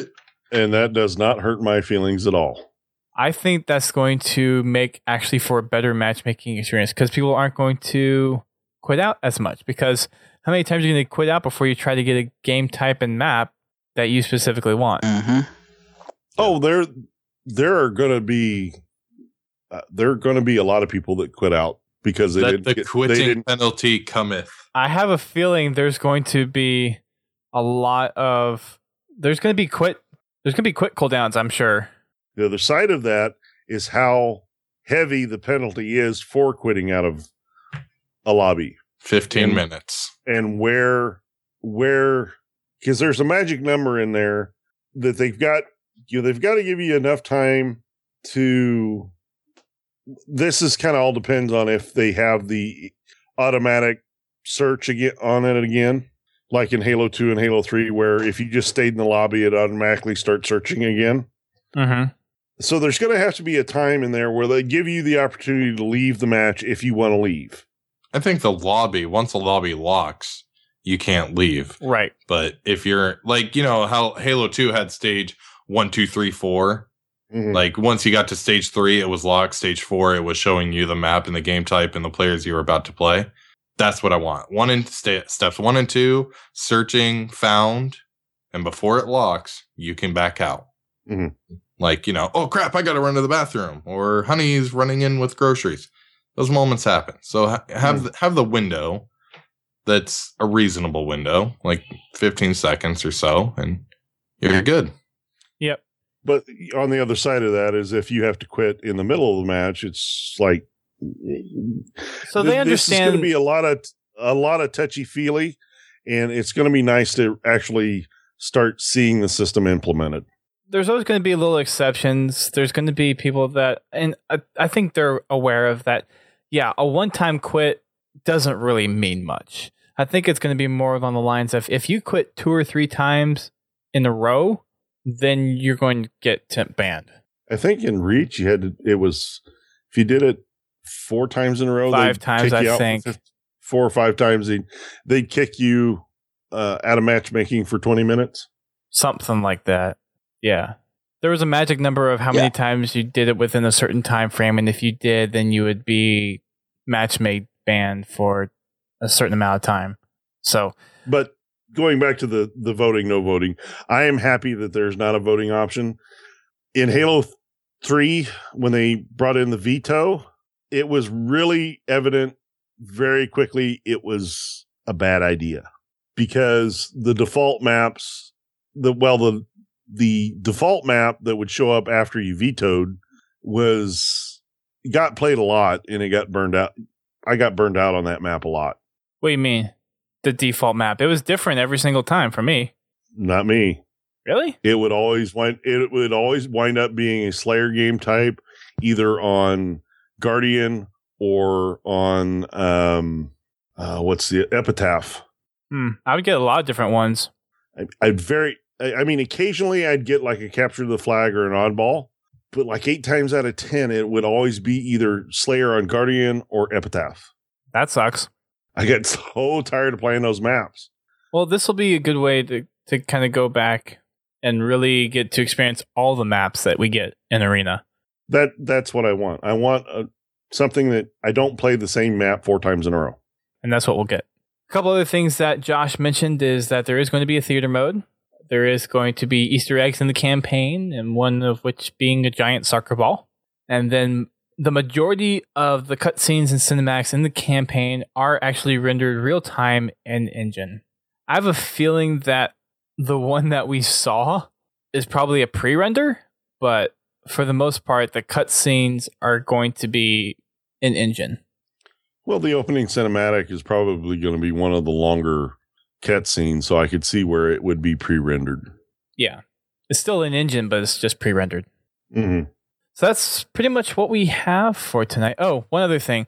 C: And that does not hurt my feelings at all.
A: I think that's going to make actually for a better matchmaking experience because people aren't going to quit out as much. Because how many times are you going to quit out before you try to get a game type and map that you specifically want?
D: Mm-hmm.
C: Oh, there, there are going to be, uh, there are going to be a lot of people that quit out because they
B: Let
C: didn't
B: the
C: get,
B: quitting
C: they didn't,
B: penalty cometh.
A: I have a feeling there's going to be a lot of there's going to be quit there's going to be quit cooldowns. I'm sure.
C: The other side of that is how heavy the penalty is for quitting out of a lobby.
B: Fifteen
C: and,
B: minutes,
C: and where where because there's a magic number in there that they've got. You know, they've got to give you enough time to. This is kind of all depends on if they have the automatic search again on it again, like in Halo two and Halo three, where if you just stayed in the lobby, it automatically starts searching again.
A: Mm-hmm.
C: So there's going to have to be a time in there where they give you the opportunity to leave the match if you want to leave.
B: I think the lobby, once the lobby locks, you can't leave.
A: Right.
B: But if you're like, you know, how Halo two had stage one, two, three, four.
C: Mm-hmm.
B: Like once you got to stage three, it was locked. Stage four, it was showing you the map and the game type and the players you were about to play. That's what I want. One and st- steps one and two, searching, found, and before it locks, you can back out.
C: Mm-hmm.
B: Like, you know, oh crap, I got to run to the bathroom, or honey's running in with groceries. Those moments happen. So ha- have
C: Mm-hmm.
B: the, have the window that's a reasonable window, like fifteen seconds or so, and you're good.
A: Yep.
C: But on the other side of that is if you have to quit in the middle of the match, it's like
A: so they
C: th-
A: understand
C: this is going to be a lot of a lot of touchy feely, and it's going to be nice to actually start seeing the system implemented.
A: There's always going to be little exceptions. There's going to be people that, and I, I think they're aware of that. Yeah, a one-time quit doesn't really mean much. I think it's going to be more along the lines of if you quit two or three times in a row, then you're going to get temp banned.
C: I think in Reach, you had to, it was, if you did it four times in a row,
A: Five
C: they'd
A: times,
C: kick you
A: I
C: out
A: think.
C: for four or five times, they'd, they'd kick you uh, out of matchmaking for twenty minutes.
A: Something like that. Yeah. There was a magic number of how
D: Yeah.
A: many times you did it within a certain time frame, and if you did, then you would be matchmade banned for a certain amount of time. So,
C: But going back to the, the voting, no voting, I am happy that there's not a voting option. In Halo three, when they brought in the veto, it was really evident very quickly it was a bad idea because the default maps, the well, the the default map that would show up after you vetoed was got played a lot and it got burned out. I got burned out on that map a lot.
A: what do you mean? The default map. It was different every single time for me.
C: Not me.
A: Really?
C: It would always wind. It would always wind up being a Slayer game type, either on Guardian or on um, uh, what's the Epitaph.
A: Hmm. I would get a lot of different ones.
C: I, I'd very. I, I mean, occasionally I'd get like a capture the flag or an oddball, but like eight times out of ten, it would always be either Slayer on Guardian or Epitaph.
A: That sucks.
C: I get so tired of playing those maps.
A: Well, this will be a good way to, to kind of go back and really get to experience all the maps that we get in Arena.
C: That that's what I want. I want a, something that I don't play the same map four times in a row.
A: And that's what we'll get. A couple other things that Josh mentioned is that there is going to be a theater mode. There is going to be Easter eggs in the campaign, and one of which being a giant soccer ball. And then the majority of the cutscenes and cinematics in the campaign are actually rendered real time in engine. I have a feeling that the one that we saw is probably a pre-render, but for the most part, the cutscenes are going to be in engine.
C: Well, the opening cinematic is probably going to be one of the longer cutscenes, so I could see where it would be pre-rendered.
A: Yeah. It's still in engine, but it's just pre-rendered.
C: Mm-hmm.
A: So that's pretty much what we have for tonight. Oh, one other thing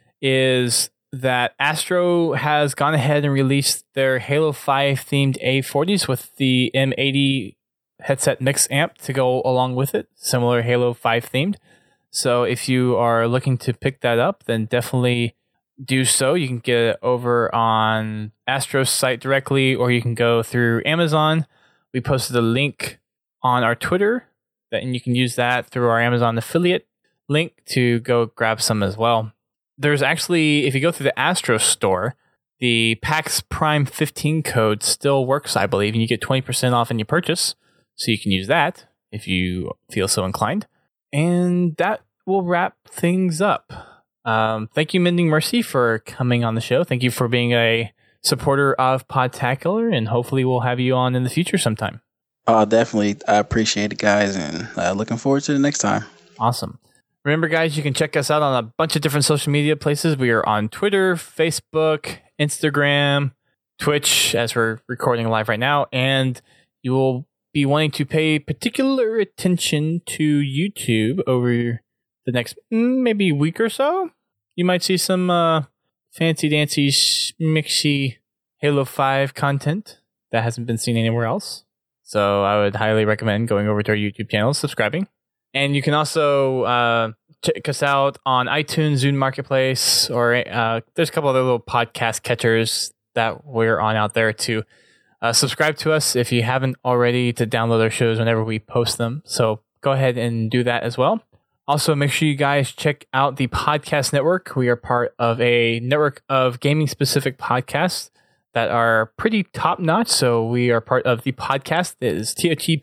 A: is that Astro has gone ahead and released their Halo five themed A forties with the M eighty headset mix amp to go along with it, similar Halo five themed. So if you are looking to pick that up, then definitely do so. You can get it over on Astro's site directly, or you can go through Amazon. We posted a link on our Twitter, and you can use that through our Amazon affiliate link to go grab some as well. There's actually, if you go through the Astro store, the PAX Prime fifteen code still works, I believe, and you get twenty percent off in your purchase. So you can use that if you feel so inclined. And that will wrap things up. Um, thank you, Mending Mercy, for coming on the show. Thank you for being a supporter of Podtacular, and hopefully we'll have you on in the future sometime.
D: Oh, definitely. I appreciate it, guys, and uh, looking forward to the next time.
A: Awesome. Remember, guys, you can check us out on a bunch of different social media places. We are on Twitter, Facebook, Instagram, Twitch, as we're recording live right now, and you will be wanting to pay particular attention to YouTube over the next mm, maybe week or so. You might see some uh, fancy-dancy, mixy Halo five content that hasn't been seen anywhere else. So I would highly recommend going over to our YouTube channel, subscribing. And you can also uh, check us out on iTunes, Zune Marketplace, or uh, there's a couple other little podcast catchers that we're on out there too. Uh, subscribe to us if you haven't already to download our shows whenever we post them. So go ahead and do that as well. Also, make sure you guys check out the Podcast Network. We are part of a network of gaming-specific podcasts that are pretty top-notch. So we are part of the podcast that is T H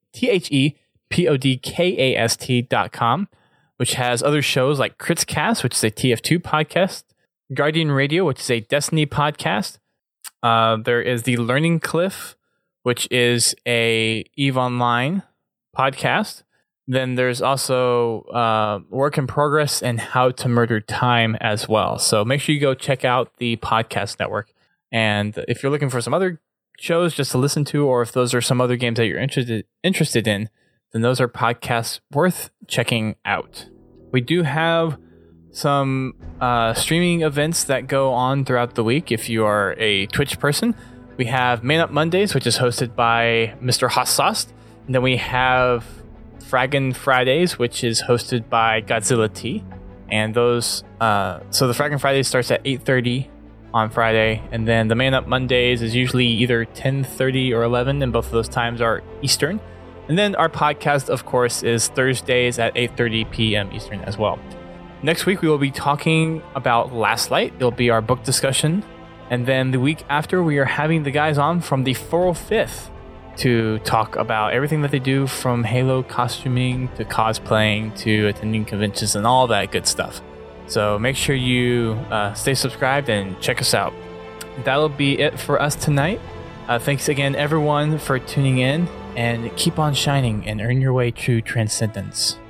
A: E P O D K A S T dot com, which has other shows like Critscast, which is a T F two podcast, Guardian Radio, which is a Destiny podcast. Uh, there is the Learning Cliff, which is a EVE Online podcast. Then there's also uh, Work in Progress and How to Murder Time as well. So make sure you go check out the Podcast Network. And if you're looking for some other shows just to listen to, or if those are some other games that you're interested interested in, then those are podcasts worth checking out. We do have some uh, streaming events that go on throughout the week. If you are a Twitch person, we have Man Up Mondays, which is hosted by Mister Hossost. And then we have Fraggin' Fridays, which is hosted by Godzilla T. And those, uh, so the Fraggin' Fridays starts at eight thirty on Friday, and then the Man Up Mondays is usually either ten thirty or eleven, and both of those times are Eastern. And then our podcast, of course, is Thursdays at eight thirty p.m. Eastern as well. Next week, we will be talking about Last Light. It'll be our book discussion. And then the week after, we are having the guys on from the four oh fifth to talk about everything that they do, from Halo costuming to cosplaying to attending conventions and all that good stuff. So make sure you uh, stay subscribed and check us out. That'll be it for us tonight. Uh, thanks again, everyone, for tuning in, and keep on shining and earn your way to transcendence.